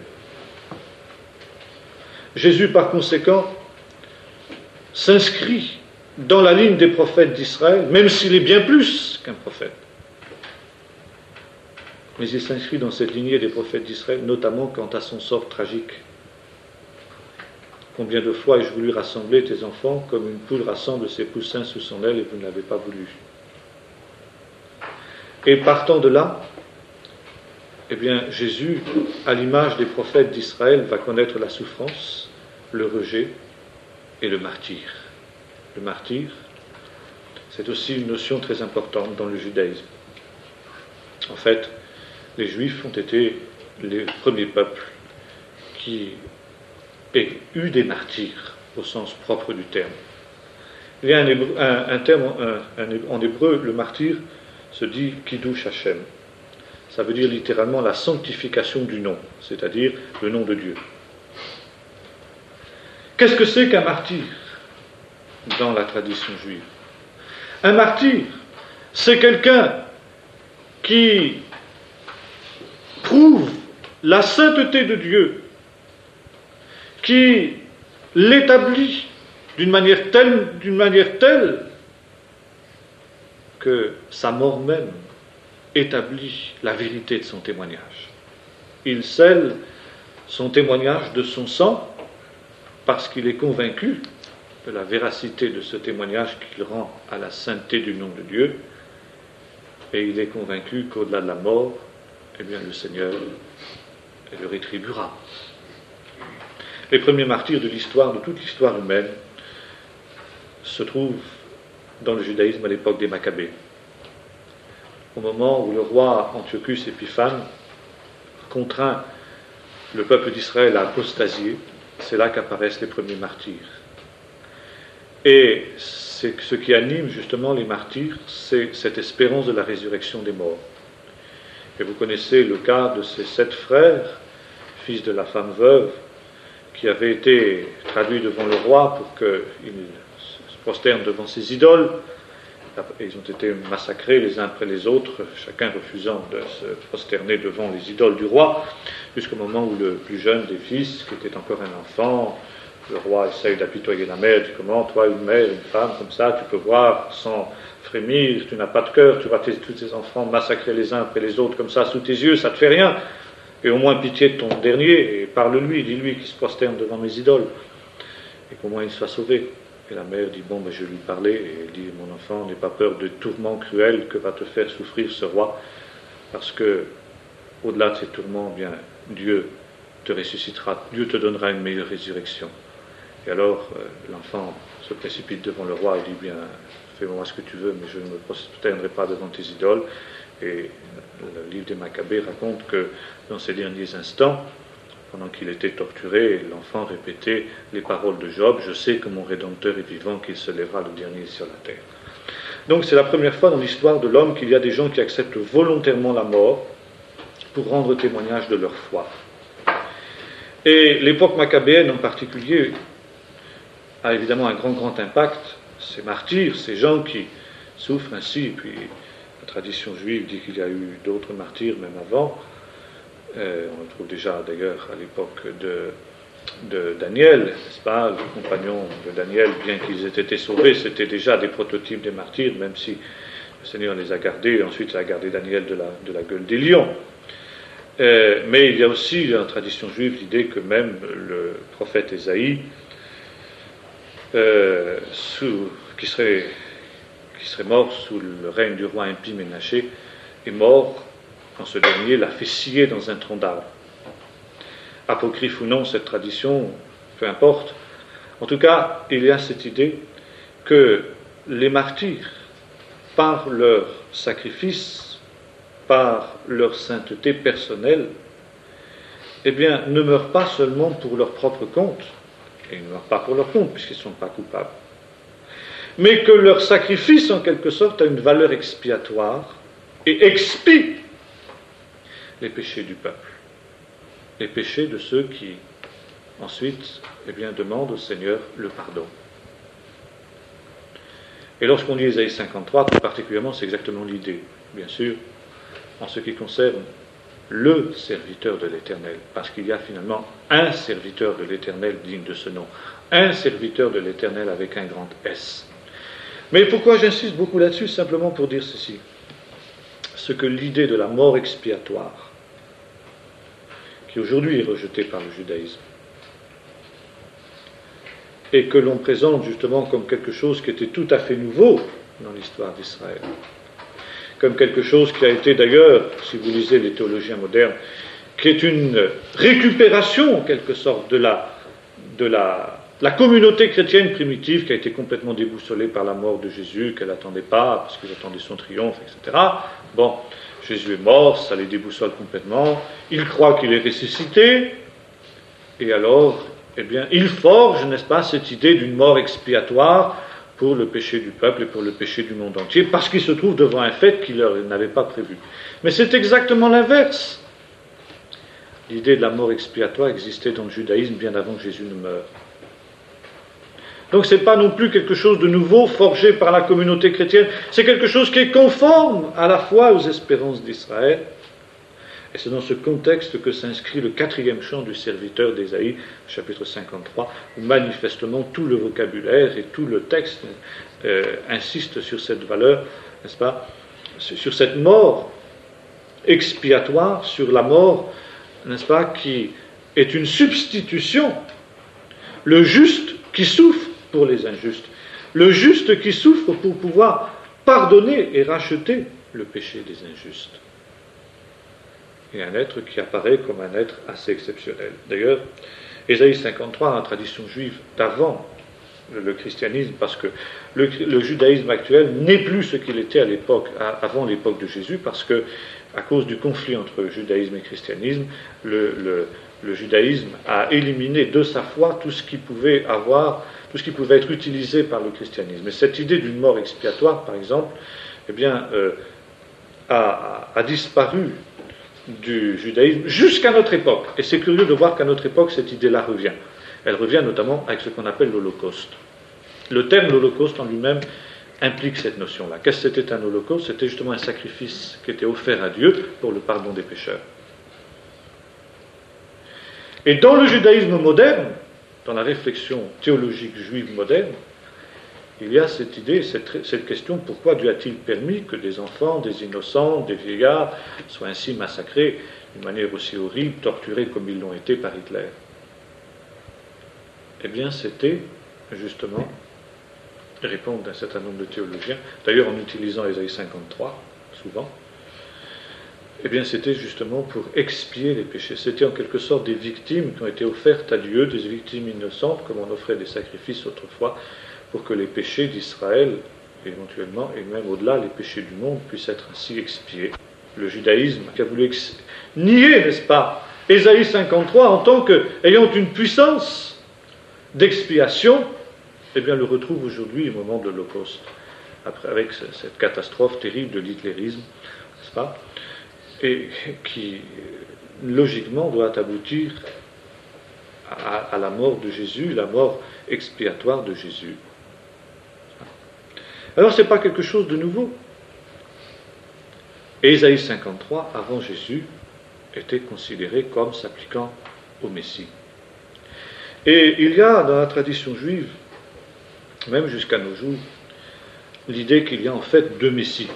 Jésus, par conséquent, s'inscrit dans la ligne des prophètes d'Israël, même s'il est bien plus qu'un prophète. Mais il s'inscrit dans cette lignée des prophètes d'Israël, notamment quant à son sort tragique. Combien de fois ai-je voulu rassembler tes enfants comme une poule rassemble ses poussins sous son aile et vous ne l'avez pas voulu. Et partant de là, eh bien, Jésus, à l'image des prophètes d'Israël, va connaître la souffrance, le rejet et le martyre. Le martyr, c'est aussi une notion très importante dans le judaïsme. En fait, les Juifs ont été les premiers peuples qui aient eu des martyrs au sens propre du terme. Il y a un, hébreu, un, un terme un, un, en hébreu, le martyr se dit Kiddush Hashem. Ça veut dire littéralement la sanctification du nom, c'est-à-dire le nom de Dieu. Qu'est-ce que c'est qu'un martyr dans la tradition juive? Un martyr, c'est quelqu'un qui prouve la sainteté de Dieu, qui l'établit d'une manière telle, d'une manière telle que sa mort même établit la vérité de son témoignage. Il scelle son témoignage de son sang parce qu'il est convaincu de la véracité de ce témoignage qu'il rend à la sainteté du nom de Dieu, et il est convaincu qu'au-delà de la mort, eh bien, le Seigneur le rétribuera. Les premiers martyrs de l'histoire, de toute l'histoire humaine, se trouvent dans le judaïsme à l'époque des Maccabées. Au moment où le roi Antiochus Épiphane contraint le peuple d'Israël à apostasier, c'est là qu'apparaissent les premiers martyrs. Et c'est ce qui anime justement les martyrs, c'est cette espérance de la résurrection des morts. Et vous connaissez le cas de ces sept frères, fils de la femme veuve, qui avaient été traduits devant le roi pour qu'ils se prosternent devant ses idoles. Ils ont été massacrés les uns après les autres, chacun refusant de se prosterner devant les idoles du roi, jusqu'au moment où le plus jeune des fils, qui était encore un enfant, le roi essaye d'apitoyer la mère, dit comment, toi, une mère, une femme, comme ça, tu peux voir sans frémir, tu n'as pas de cœur, tu vois tes, tous tes enfants massacrer les uns après les autres comme ça sous tes yeux, ça ne te fait rien. Et au moins pitié de ton dernier, et parle-lui, dis-lui qu'il se prosterne devant mes idoles, et qu'au moins il soit sauvé. Et la mère dit, bon, ben, je lui parlais, et elle dit, mon enfant, n'aie pas peur de tourments cruels que va te faire souffrir ce roi, parce que, au-delà de ces tourments, bien, Dieu te ressuscitera, Dieu te donnera une meilleure résurrection. Et alors, euh, l'enfant se précipite devant le roi et dit, bien, fais-moi ce que tu veux, mais je ne me prosternerai pas devant tes idoles. Et le livre des Maccabées raconte que dans ces derniers instants, pendant qu'il était torturé, l'enfant répétait les paroles de Job, je sais que mon Rédempteur est vivant, qu'il se lèvera le dernier sur la terre. Donc c'est la première fois dans l'histoire de l'homme qu'il y a des gens qui acceptent volontairement la mort pour rendre témoignage de leur foi. Et l'époque maccabéenne en particulier a évidemment un grand, grand impact. Ces martyrs, ces gens qui souffrent ainsi, et puis la tradition juive dit qu'il y a eu d'autres martyrs même avant. Euh, on le trouve déjà d'ailleurs à l'époque de, de Daniel, n'est-ce pas? Les compagnons de Daniel, bien qu'ils aient été sauvés, c'était déjà des prototypes des martyrs, même si le Seigneur les a gardés, et ensuite il a gardé Daniel de la, de la gueule des lions. Euh, mais il y a aussi dans la tradition juive l'idée que même le prophète Ésaïe, euh, sous, qui, serait, qui serait mort sous le règne du roi impie Ménaché, est mort quand ce dernier l'a fait scier dans un tronc d'arbre. Apocryphe ou non, cette tradition, peu importe. En tout cas, il y a cette idée que les martyrs, par leur sacrifice, par leur sainteté personnelle, eh bien, ne meurent pas seulement pour leur propre compte, et ils ne meurent pas pour leur compte, puisqu'ils ne sont pas coupables, mais que leur sacrifice, en quelque sorte, a une valeur expiatoire et expie les péchés du peuple, les péchés de ceux qui, ensuite, eh bien, demandent au Seigneur le pardon. Et lorsqu'on lit Ésaïe cinquante-trois, tout particulièrement, c'est exactement l'idée, bien sûr, en ce qui concerne le serviteur de l'Éternel, parce qu'il y a finalement un serviteur de l'Éternel digne de ce nom, un serviteur de l'Éternel avec un grand S. Mais pourquoi j'insiste beaucoup là-dessus? Simplement pour dire ceci, ce que l'idée de la mort expiatoire, qui aujourd'hui est rejetée par le judaïsme, et que l'on présente justement comme quelque chose qui était tout à fait nouveau dans l'histoire d'Israël, comme quelque chose qui a été d'ailleurs, si vous lisez les théologiens modernes, qui est une récupération en quelque sorte de la, de la, la communauté chrétienne primitive qui a été complètement déboussolée par la mort de Jésus, qu'elle n'attendait pas, parce qu'ils attendaient son triomphe, et cetera. Bon, Jésus est mort, ça les déboussole complètement, ils croient qu'il est ressuscité, et alors, eh bien, ils forgent, n'est-ce pas, cette idée d'une mort expiatoire pour le péché du peuple et pour le péché du monde entier, parce qu'ils se trouvent devant un fait qu'ils n'avaient pas prévu. Mais c'est exactement l'inverse. L'idée de la mort expiatoire existait dans le judaïsme bien avant que Jésus ne meure. Donc ce n'est pas non plus quelque chose de nouveau forgé par la communauté chrétienne, c'est quelque chose qui est conforme à la fois aux espérances d'Israël. Et c'est dans ce contexte que s'inscrit le quatrième chant du serviteur d'Ésaïe, chapitre cinquante-trois, où manifestement tout le vocabulaire et tout le texte euh, insiste sur cette valeur, n'est-ce pas, sur cette mort expiatoire, sur la mort, n'est-ce pas, qui est une substitution, le juste qui souffre pour les injustes, le juste qui souffre pour pouvoir pardonner et racheter le péché des injustes. Et un être qui apparaît comme un être assez exceptionnel. D'ailleurs, Ésaïe cinquante-trois, dans la tradition juive d'avant le christianisme, parce que le, le judaïsme actuel n'est plus ce qu'il était à l'époque, à, avant l'époque de Jésus, parce que, à cause du conflit entre judaïsme et christianisme, le, le, le judaïsme a éliminé de sa foi tout ce qui pouvait avoir, tout ce qui pouvait être utilisé par le christianisme. Et cette idée d'une mort expiatoire, par exemple, eh bien, euh, a, a, a disparu du judaïsme jusqu'à notre époque. Et c'est curieux de voir qu'à notre époque, cette idée-là revient. Elle revient notamment avec ce qu'on appelle l'Holocauste. Le terme l'Holocauste en lui-même implique cette notion-là. Qu'est-ce que c'était un Holocauste? C'était justement un sacrifice qui était offert à Dieu pour le pardon des pécheurs. Et dans le judaïsme moderne, dans la réflexion théologique juive moderne, il y a cette idée, cette, cette question, pourquoi Dieu a-t-il permis que des enfants, des innocents, des vieillards soient ainsi massacrés d'une manière aussi horrible, torturés comme ils l'ont été par Hitler? Eh bien, c'était justement, répondent un certain nombre de théologiens, d'ailleurs en utilisant Ésaïe cinquante-trois, souvent, eh bien, c'était justement pour expier les péchés. C'était en quelque sorte des victimes qui ont été offertes à Dieu, des victimes innocentes, comme on offrait des sacrifices autrefois, pour que les péchés d'Israël, éventuellement, et même au-delà, les péchés du monde, puissent être ainsi expiés. Le judaïsme qui a voulu ex- nier, n'est-ce pas, Ésaïe cinquante-trois en tant qu'ayant une puissance d'expiation, eh bien, le retrouve aujourd'hui au moment de l'Holocauste, après, avec cette catastrophe terrible de l'hitlérisme, n'est-ce pas, et qui, logiquement, doit aboutir à, à la mort de Jésus, la mort expiatoire de Jésus. Alors, ce n'est pas quelque chose de nouveau. Ésaïe cinquante-trois, avant Jésus, était considéré comme s'appliquant au Messie. Et il y a dans la tradition juive, même jusqu'à nos jours, l'idée qu'il y a en fait deux Messies.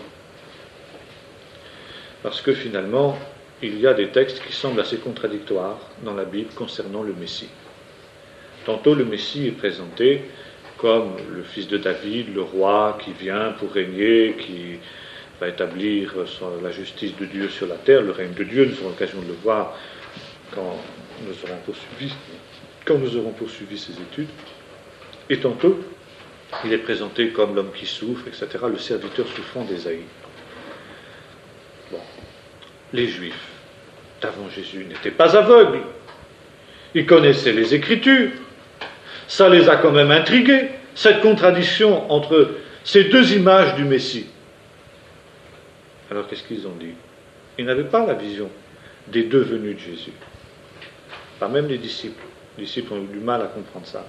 Parce que finalement, il y a des textes qui semblent assez contradictoires dans la Bible concernant le Messie. Tantôt le Messie est présenté comme le fils de David, le roi qui vient pour régner, qui va établir la justice de Dieu sur la terre, le règne de Dieu. Nous aurons l'occasion de le voir quand nous aurons poursuivi, quand nous aurons poursuivi ces études. Et tantôt, il est présenté comme l'homme qui souffre, et cetera, le serviteur souffrant d'Ésaïe. Bon. Les Juifs d'avant Jésus n'étaient pas aveugles. Ils connaissaient les Écritures. Ça les a quand même intrigués, cette contradiction entre ces deux images du Messie. Alors qu'est-ce qu'ils ont dit? Ils n'avaient pas la vision des deux venues de Jésus. Pas même les disciples. Les disciples ont eu du mal à comprendre ça.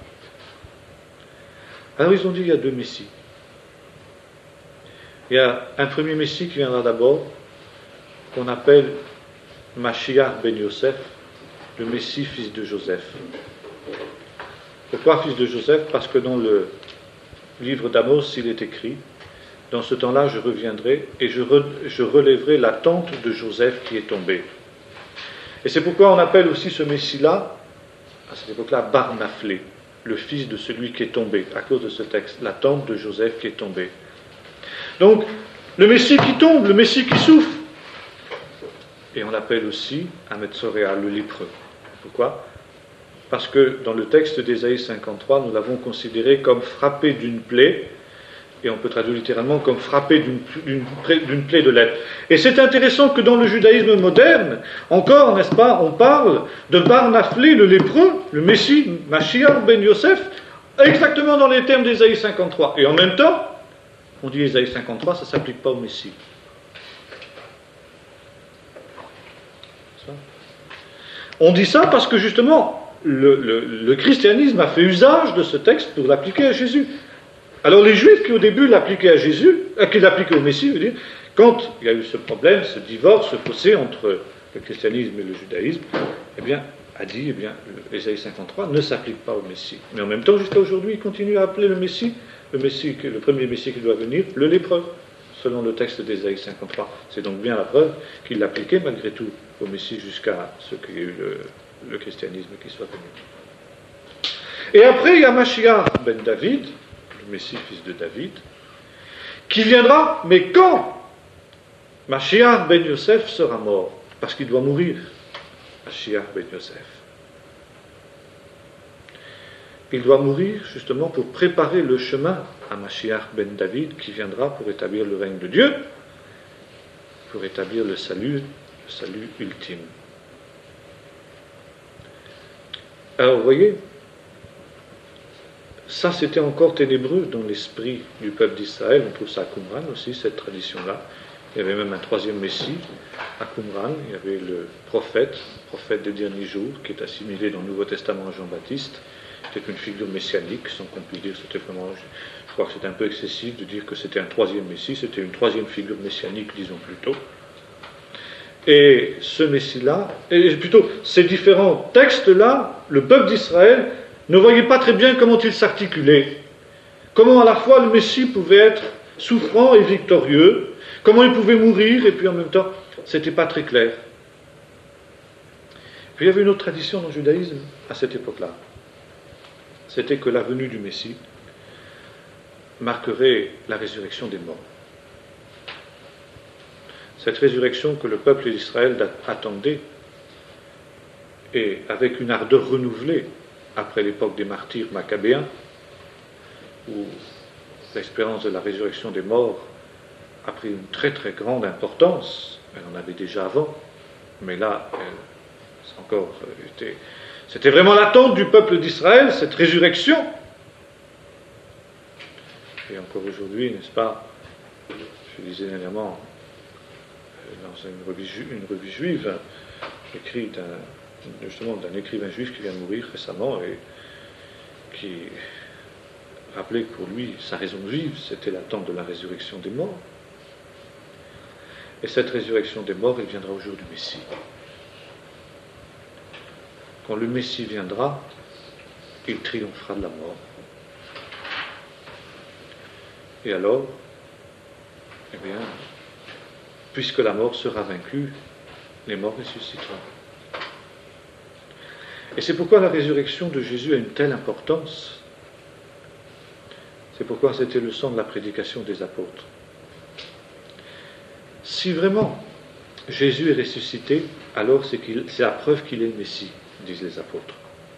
Alors ils ont dit il y a deux Messies. Il y a un premier Messie qui viendra d'abord, qu'on appelle Mashiach ben Yosef, le Messie fils de Joseph. Pourquoi fils de Joseph? Parce que dans le livre d'Amos, il est écrit, dans ce temps-là, je reviendrai et je, re, je relèverai la tente de Joseph qui est tombée. Et c'est pourquoi on appelle aussi ce Messie-là, à cette époque-là, Bar Naphlé, le fils de celui qui est tombé, à cause de ce texte, la tente de Joseph qui est tombée. Donc, le Messie qui tombe, le Messie qui souffre. Et on l'appelle aussi Ametzoréa, le lépreux. Pourquoi? Parce que dans le texte d'Ésaïe cinquante-trois, nous l'avons considéré comme frappé d'une plaie, et on peut traduire littéralement comme frappé d'une, d'une, d'une plaie de lèpre. Et c'est intéressant que dans le judaïsme moderne, encore, n'est-ce pas, on parle de Bar Naphlé, le lépreux, le Messie, Mashiach ben Yosef, exactement dans les termes d'Ésaïe cinquante-trois. Et en même temps, on dit Ésaïe cinquante-trois, ça ne s'applique pas au Messie. On dit ça parce que justement, le, le, le christianisme a fait usage de ce texte pour l'appliquer à Jésus. Alors les Juifs qui au début l'appliquaient à Jésus, euh, qui l'appliquaient au Messie, veut dire, quand il y a eu ce problème, ce divorce, ce fossé entre le christianisme et le judaïsme, eh bien, a dit, eh bien, Ésaïe cinquante-trois ne s'applique pas au Messie. Mais en même temps, jusqu'à aujourd'hui, il continue à appeler le Messie, le Messie, le premier Messie qui doit venir, le lépreux, selon le texte d'Ésaïe cinquante-trois. C'est donc bien la preuve qu'il l'appliquait malgré tout au Messie jusqu'à ce qu'il y ait eu le, le christianisme qui soit venu. Et après, il y a Mashiach ben David, le Messie fils de David, qui viendra, mais quand Mashiach ben Yosef sera mort, parce qu'il doit mourir, Mashiach ben Yosef. Il doit mourir justement pour préparer le chemin à Mashiach ben David qui viendra pour établir le règne de Dieu, pour établir le salut, le salut ultime. Alors vous voyez, ça c'était encore ténébreux dans l'esprit du peuple d'Israël. On trouve ça à Qumran aussi, cette tradition-là. Il y avait même un troisième Messie à Qumran. Il y avait le prophète, prophète des derniers jours, qui est assimilé dans le Nouveau Testament à Jean-Baptiste. C'était une figure messianique, sans qu'on puisse dire, c'était vraiment, je crois que c'était un peu excessif de dire que c'était un troisième Messie, c'était une troisième figure messianique, disons plutôt. Et ce Messie-là, et plutôt ces différents textes-là, le peuple d'Israël ne voyait pas très bien comment ils s'articulaient. comment à la fois le Messie pouvait être souffrant et victorieux, comment il pouvait mourir, et puis en même temps, c'était pas très clair. Puis il y avait une autre tradition dans le judaïsme à cette époque-là. C'était que la venue du Messie marquerait la résurrection des morts. Cette résurrection que le peuple d'Israël attendait, et avec une ardeur renouvelée après l'époque des martyrs maccabéens, où l'expérience de la résurrection des morts a pris une très très grande importance. Elle en avait déjà avant, mais là, c'est encore, c'était, c'était vraiment l'attente du peuple d'Israël, cette résurrection. Et encore aujourd'hui, n'est-ce pas, je disais dernièrement dans une revue, une revue juive, écrite d'un, justement d'un écrivain juif qui vient de mourir récemment et qui rappelait que pour lui, sa raison de vivre, c'était l'attente de la résurrection des morts. Et cette résurrection des morts, elle viendra au jour du Messie. Quand le Messie viendra, il triomphera de la mort. Et alors, eh bien, puisque la mort sera vaincue, les morts ressusciteront. Et c'est pourquoi la résurrection de Jésus a une telle importance. C'est pourquoi c'était le sang de la prédication des apôtres. Si vraiment Jésus est ressuscité, alors c'est, qu'il, c'est la preuve qu'il est le Messie, disent les apôtres.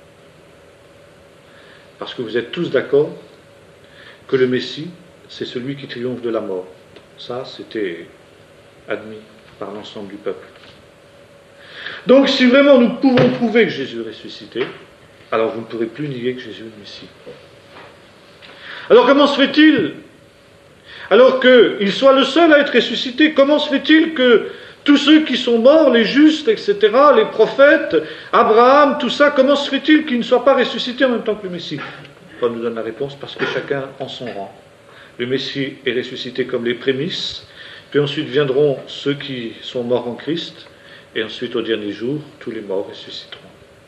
Parce que vous êtes tous d'accord que le Messie, c'est celui qui triomphe de la mort. Ça, c'était admis par l'ensemble du peuple. Donc, si vraiment nous pouvons prouver que Jésus est ressuscité, alors vous ne pourrez plus nier que Jésus est le Messie. Alors, comment se fait-il, alors qu'il soit le seul à être ressuscité, comment se fait-il que tous ceux qui sont morts, les justes, et cetera, les prophètes, Abraham, tout ça, comment se fait-il qu'ils ne soient pas ressuscités en même temps que le Messie? Paul nous donne la réponse, parce que chacun en son rang. Le Messie est ressuscité comme les prémices, puis ensuite viendront ceux qui sont morts en Christ, et ensuite au dernier jour, tous les morts ressusciteront.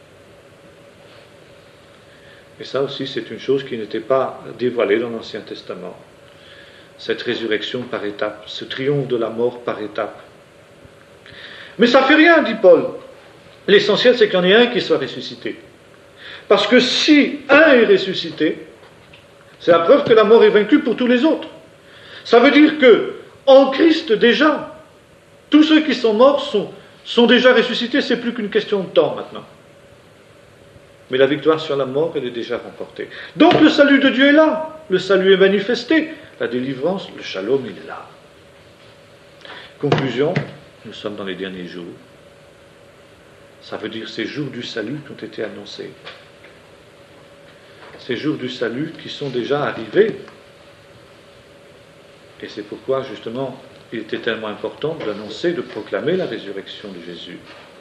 Et ça aussi, c'est une chose qui n'était pas dévoilée dans l'Ancien Testament. Cette résurrection par étapes, ce triomphe de la mort par étapes. Mais ça ne fait rien, dit Paul. L'essentiel, c'est qu'il y en ait un qui soit ressuscité. Parce que si un est ressuscité, c'est la preuve que la mort est vaincue pour tous les autres. Ça veut dire que, en Christ déjà, tous ceux qui sont morts sont, sont déjà ressuscités, c'est plus qu'une question de temps maintenant. Mais la victoire sur la mort, elle est déjà remportée. Donc le salut de Dieu est là, le salut est manifesté, la délivrance, le shalom, il est là. Conclusion, nous sommes dans les derniers jours. Ça veut dire ces jours du salut qui ont été annoncés. Ces jours du salut qui sont déjà arrivés. Et c'est pourquoi, justement, il était tellement important d'annoncer, de proclamer la résurrection de Jésus.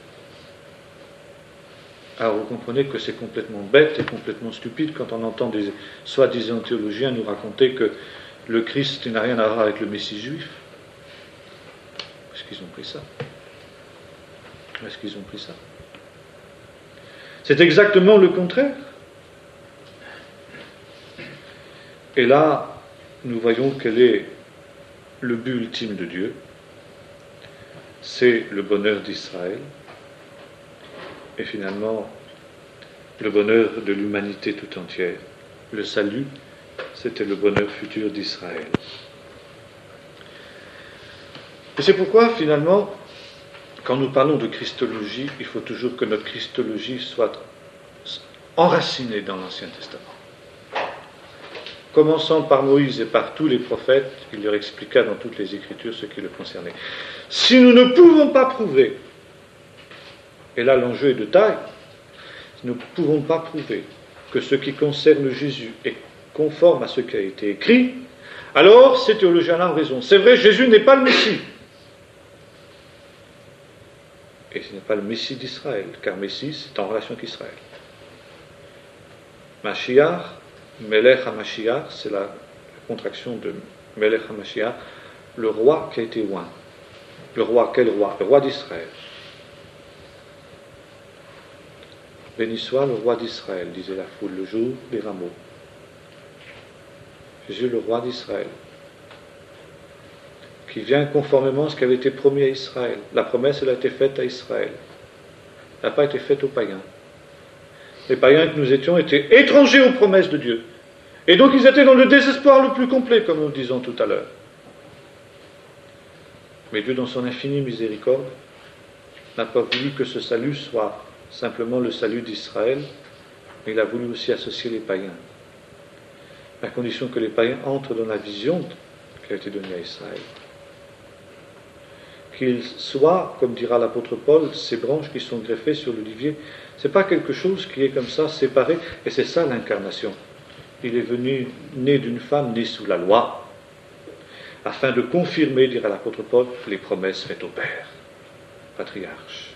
Alors vous comprenez que c'est complètement bête et complètement stupide quand on entend des soi-disant théologiens nous raconter que le Christ n'a rien à voir avec le Messie juif. Est-ce qu'ils ont pris ça? Est-ce qu'ils ont pris ça? C'est exactement le contraire. Et là, nous voyons quel est le but ultime de Dieu. C'est le bonheur d'Israël. Et finalement, le bonheur de l'humanité tout entière. Le salut, c'était le bonheur futur d'Israël. Et c'est pourquoi, finalement, quand nous parlons de Christologie, il faut toujours que notre Christologie soit enracinée dans l'Ancien Testament. Commençant par Moïse et par tous les prophètes, il leur expliqua dans toutes les Écritures ce qui le concernait. Si nous ne pouvons pas prouver, et là l'enjeu est de taille, nous ne pouvons pas prouver que ce qui concerne Jésus est conforme à ce qui a été écrit, alors ces théologiens-là ont raison. C'est vrai, Jésus n'est pas le Messie. Et ce n'est pas le Messie d'Israël, car Messie, c'est en relation avec Israël. Mashiach, Melech HaMashiach, c'est la contraction de Melech HaMashiach, le roi qui a été oint. Le roi, quel roi? Le roi d'Israël. Béni soit le roi d'Israël, disait la foule le jour des rameaux. Jésus le roi d'Israël, qui vient conformément à ce qui avait été promis à Israël. La promesse, elle a été faite à Israël. Elle n'a pas été faite aux païens. Les païens que nous étions étaient étrangers aux promesses de Dieu. Et donc ils étaient dans le désespoir le plus complet, comme nous le disons tout à l'heure. Mais Dieu, dans son infinie miséricorde, n'a pas voulu que ce salut soit simplement le salut d'Israël, mais il a voulu aussi associer les païens, à condition que les païens entrent dans la vision qui a été donnée à Israël. Qu'ils soient, comme dira l'apôtre Paul, ces branches qui sont greffées sur l'olivier. Ce n'est pas quelque chose qui est comme ça, séparé, et c'est ça l'incarnation. Il est venu, né d'une femme née sous la loi, afin de confirmer, dira l'apôtre Paul, les promesses faites au Père, patriarche.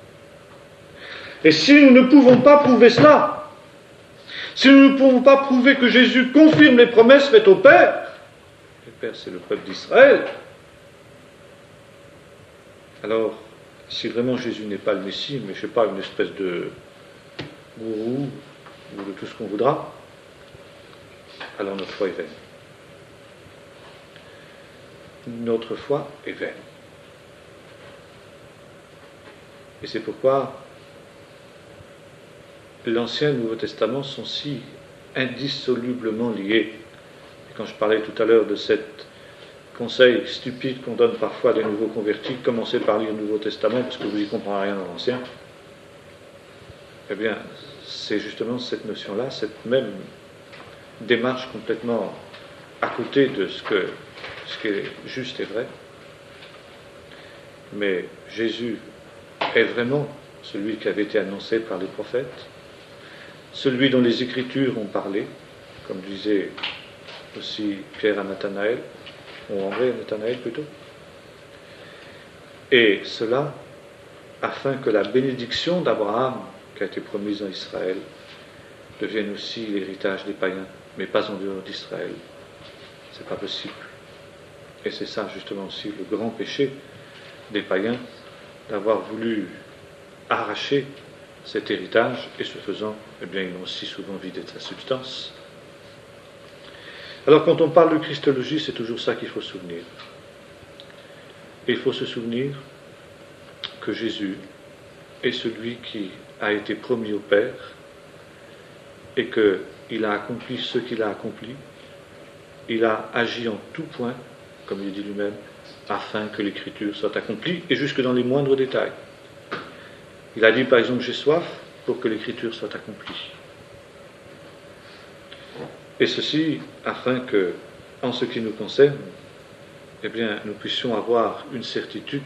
Et si nous ne pouvons pas prouver cela, si nous ne pouvons pas prouver que Jésus confirme les promesses faites au Père, le Père c'est le peuple d'Israël, alors, si vraiment Jésus n'est pas le Messie, mais je ne sais pas, une espèce de gourou, ou de tout ce qu'on voudra, alors notre foi est vaine. Notre foi est vaine. Et c'est pourquoi l'Ancien et le Nouveau Testament sont si indissolublement liés. Et quand je parlais tout à l'heure de cette conseil stupide qu'on donne parfois à des nouveaux convertis, commencez par lire le Nouveau Testament parce que vous n'y comprendrez rien dans l'Ancien, eh bien, c'est justement cette notion-là, cette même démarche complètement à côté de ce, que, ce qui est juste et vrai. Mais Jésus est vraiment celui qui avait été annoncé par les prophètes, celui dont les Écritures ont parlé, comme disait aussi Pierre à Nathanaël, ou André à Nathanaël plutôt. Et cela afin que la bénédiction d'Abraham, qui a été promise en Israël, devienne aussi l'héritage des païens, mais pas en dehors d'Israël. C'est pas possible. Et c'est ça justement aussi le grand péché des païens, d'avoir voulu arracher cet héritage, et ce faisant, eh bien, ils l'ont aussi souvent vidé de sa substance. Alors quand on parle de Christologie, c'est toujours ça qu'il faut se souvenir. Et il faut se souvenir que Jésus est celui qui a été promis au Père et qu'il a accompli ce qu'il a accompli. Il a agi en tout point, comme il dit lui-même, afin que l'Écriture soit accomplie, et jusque dans les moindres détails. Il a dit par exemple « j'ai soif » pour que l'Écriture soit accomplie. Et ceci afin que, en ce qui nous concerne, eh bien, nous puissions avoir une certitude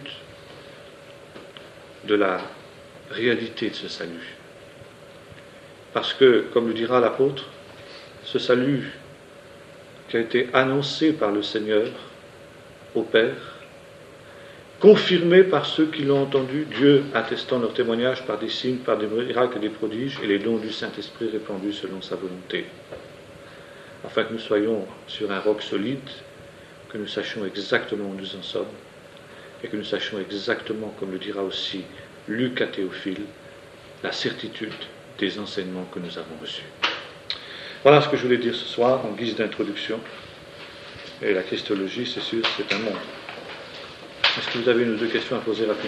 de la réalité de ce salut. Parce que, comme le dira l'apôtre, ce salut qui a été annoncé par le Seigneur au Père, confirmé par ceux qui l'ont entendu, Dieu attestant leur témoignage par des signes, par des miracles et des prodiges, et les dons du Saint-Esprit répandus selon sa volonté. Afin que nous soyons sur un roc solide, que nous sachions exactement où nous en sommes, et que nous sachions exactement, comme le dira aussi Luc à Théophile, la certitude des enseignements que nous avons reçus. Voilà ce que je voulais dire ce soir en guise d'introduction. Et la Christologie, c'est sûr, c'est un monde. Est-ce que vous avez une ou deux questions à poser rapidement ?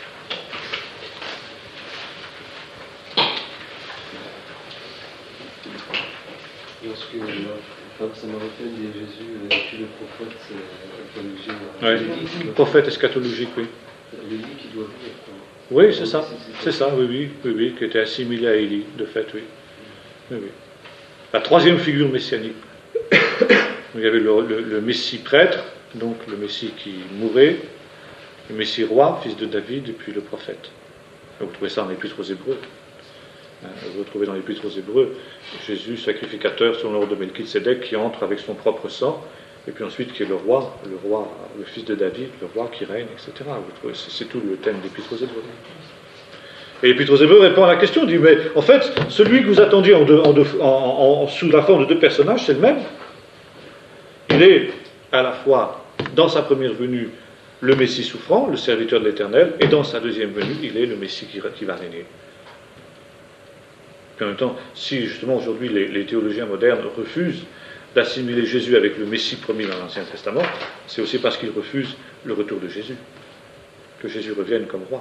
Lorsque euh, ça me rappelle de Jésus, euh, tu le prophète euh, eschatologique. Oui, prophète eschatologique, oui. L'élie qui doit venir. Oui, c'est ça. C'est ça, oui, oui, oui, oui, qui était assimilé à Élie, de fait, oui. Oui, oui. La troisième figure messianique. Il y avait le, le, le Messie prêtre, donc le Messie qui mourait, le Messie roi, fils de David, et puis le prophète. Vous trouvez ça dans l'Épître aux Hébreux. Vous retrouvez dans l'Épître aux Hébreux Jésus, sacrificateur selon l'ordre de Melchizedek, qui entre avec son propre sang, et puis ensuite qui est le roi, le roi, le fils de David, le roi qui règne, et cetera. Vous trouvez, c'est, c'est tout le thème de l'Épître aux Hébreux. Et l'Épître aux Hébreux répond à la question, dit, mais en fait, celui que vous attendiez en deux, en deux, en, en, sous la forme de deux personnages, c'est le même. Il est à la fois, dans sa première venue, le Messie souffrant, le serviteur de l'Éternel, et dans sa deuxième venue, il est le Messie qui, qui va régner. Puis en même temps, si justement aujourd'hui les, les théologiens modernes refusent d'assimiler Jésus avec le Messie promis dans l'Ancien Testament, c'est aussi parce qu'ils refusent le retour de Jésus, que Jésus revienne comme roi.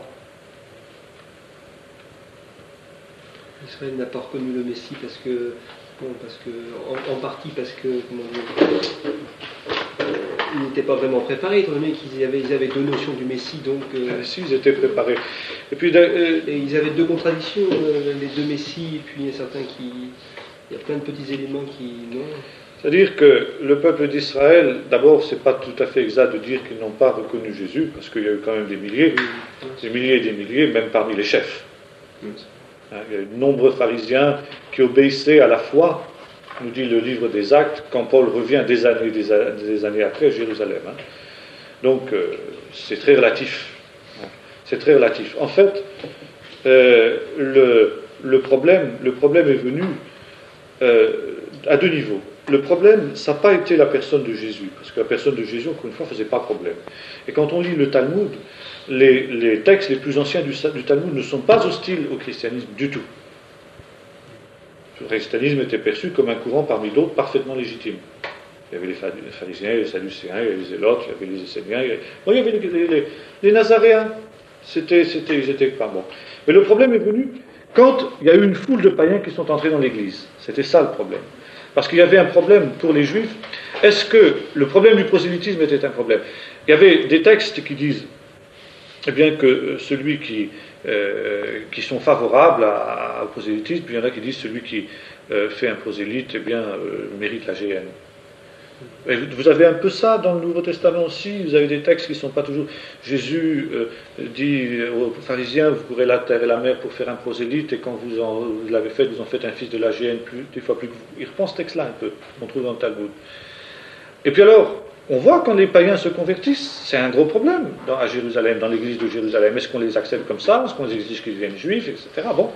Israël n'a pas reconnu le Messie parce que, bon, parce que en, en partie parce que, comment dire, euh, ils n'étaient pas vraiment préparés, étant donné qu'ils avaient, ils avaient deux notions du Messie, donc... Euh, si, ils étaient préparés. Et puis... Euh, et ils avaient deux contradictions, euh, les deux Messies, et puis il y a certains qui... Il y a plein de petits éléments qui... Non. C'est-à-dire que le peuple d'Israël, d'abord, c'est pas tout à fait exact de dire qu'ils n'ont pas reconnu Jésus, parce qu'il y a eu quand même des milliers, oui, des milliers et des milliers, même parmi les chefs. Oui. Hein, il y a eu de nombreux pharisiens qui obéissaient à la foi, nous dit le livre des Actes, quand Paul revient des années, des, des années après à Jérusalem. Hein. Donc, euh, c'est très relatif. Hein. C'est très relatif. En fait, euh, le, le, problème, le problème est venu euh, à deux niveaux. Le problème, ça n'a pas été la personne de Jésus, parce que la personne de Jésus, encore une fois, ne faisait pas problème. Et quand on lit le Talmud, les, les textes les plus anciens du, du Talmud ne sont pas hostiles au christianisme du tout. Le christianisme était perçu comme un courant parmi d'autres parfaitement légitime. Il y avait les pharisiens, les sadducéens, il y avait les zélotes, il y avait les esséniens, il y avait, bon, il y avait les, les, les, les nazaréens. C'était, c'était, ils étaient pas bons. Mais le problème est venu quand il y a eu une foule de païens qui sont entrés dans l'Église. C'était ça le problème. Parce qu'il y avait un problème pour les Juifs. Est-ce que le problème du prosélytisme était un problème? Il y avait des textes qui disent eh bien, que celui qui, euh, qui sont favorables à, à, au prosélytisme, puis il y en a qui disent celui qui euh, fait un prosélyte eh bien, euh, mérite la G N. Et vous avez un peu ça dans le Nouveau Testament aussi. Vous avez des textes qui ne sont pas toujours... Jésus euh, dit aux pharisiens, vous courez la terre et la mer pour faire un prosélyte, et quand vous, en, vous l'avez fait, vous en faites un fils de la G N plus, des fois plus que vous. Il reprend ce texte-là un peu, qu'on trouve dans le Talmud. Et puis alors, on voit quand les païens se convertissent, c'est un gros problème dans, à Jérusalem, dans l'église de Jérusalem. Est-ce qu'on les accepte comme ça? Est-ce qu'on exige qu'ils deviennent juifs, et cetera. Bon.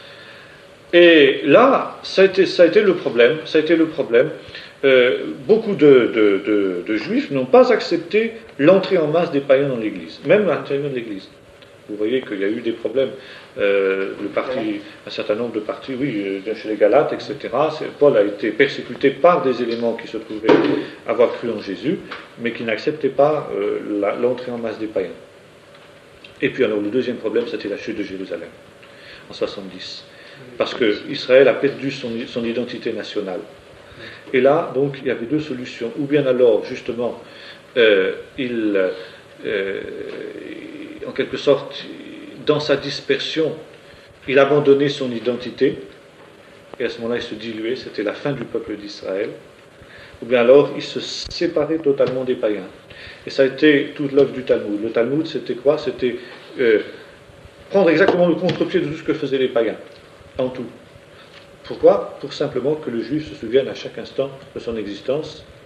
Et là, ça a été, ça a été le problème. Ça a été le problème. Euh, beaucoup de, de, de, de juifs n'ont pas accepté l'entrée en masse des païens dans l'Église, même à l'intérieur de l'Église. Vous voyez qu'il y a eu des problèmes, euh, le parti, un certain nombre de partis, oui, chez les Galates, et cetera. Paul a été persécuté par des éléments qui se trouvaient avoir cru en Jésus, mais qui n'acceptaient pas euh, la, l'entrée en masse des païens. Et puis alors le deuxième problème, c'était la chute de Jérusalem, en soixante-dix. Parce que Israël a perdu son, son identité nationale. Et là, donc, il y avait deux solutions. Ou bien alors, justement, euh, il, euh, en quelque sorte, dans sa dispersion, il abandonnait son identité, et à ce moment-là, il se diluait, c'était la fin du peuple d'Israël. Ou bien alors, il se séparait totalement des païens. Et ça a été toute l'œuvre du Talmud. Le Talmud, c'était quoi? C'était euh, prendre exactement le contre-pied de tout ce que faisaient les païens, en tout. Pourquoi? Pour simplement que le juif se souvienne à chaque instant de son existence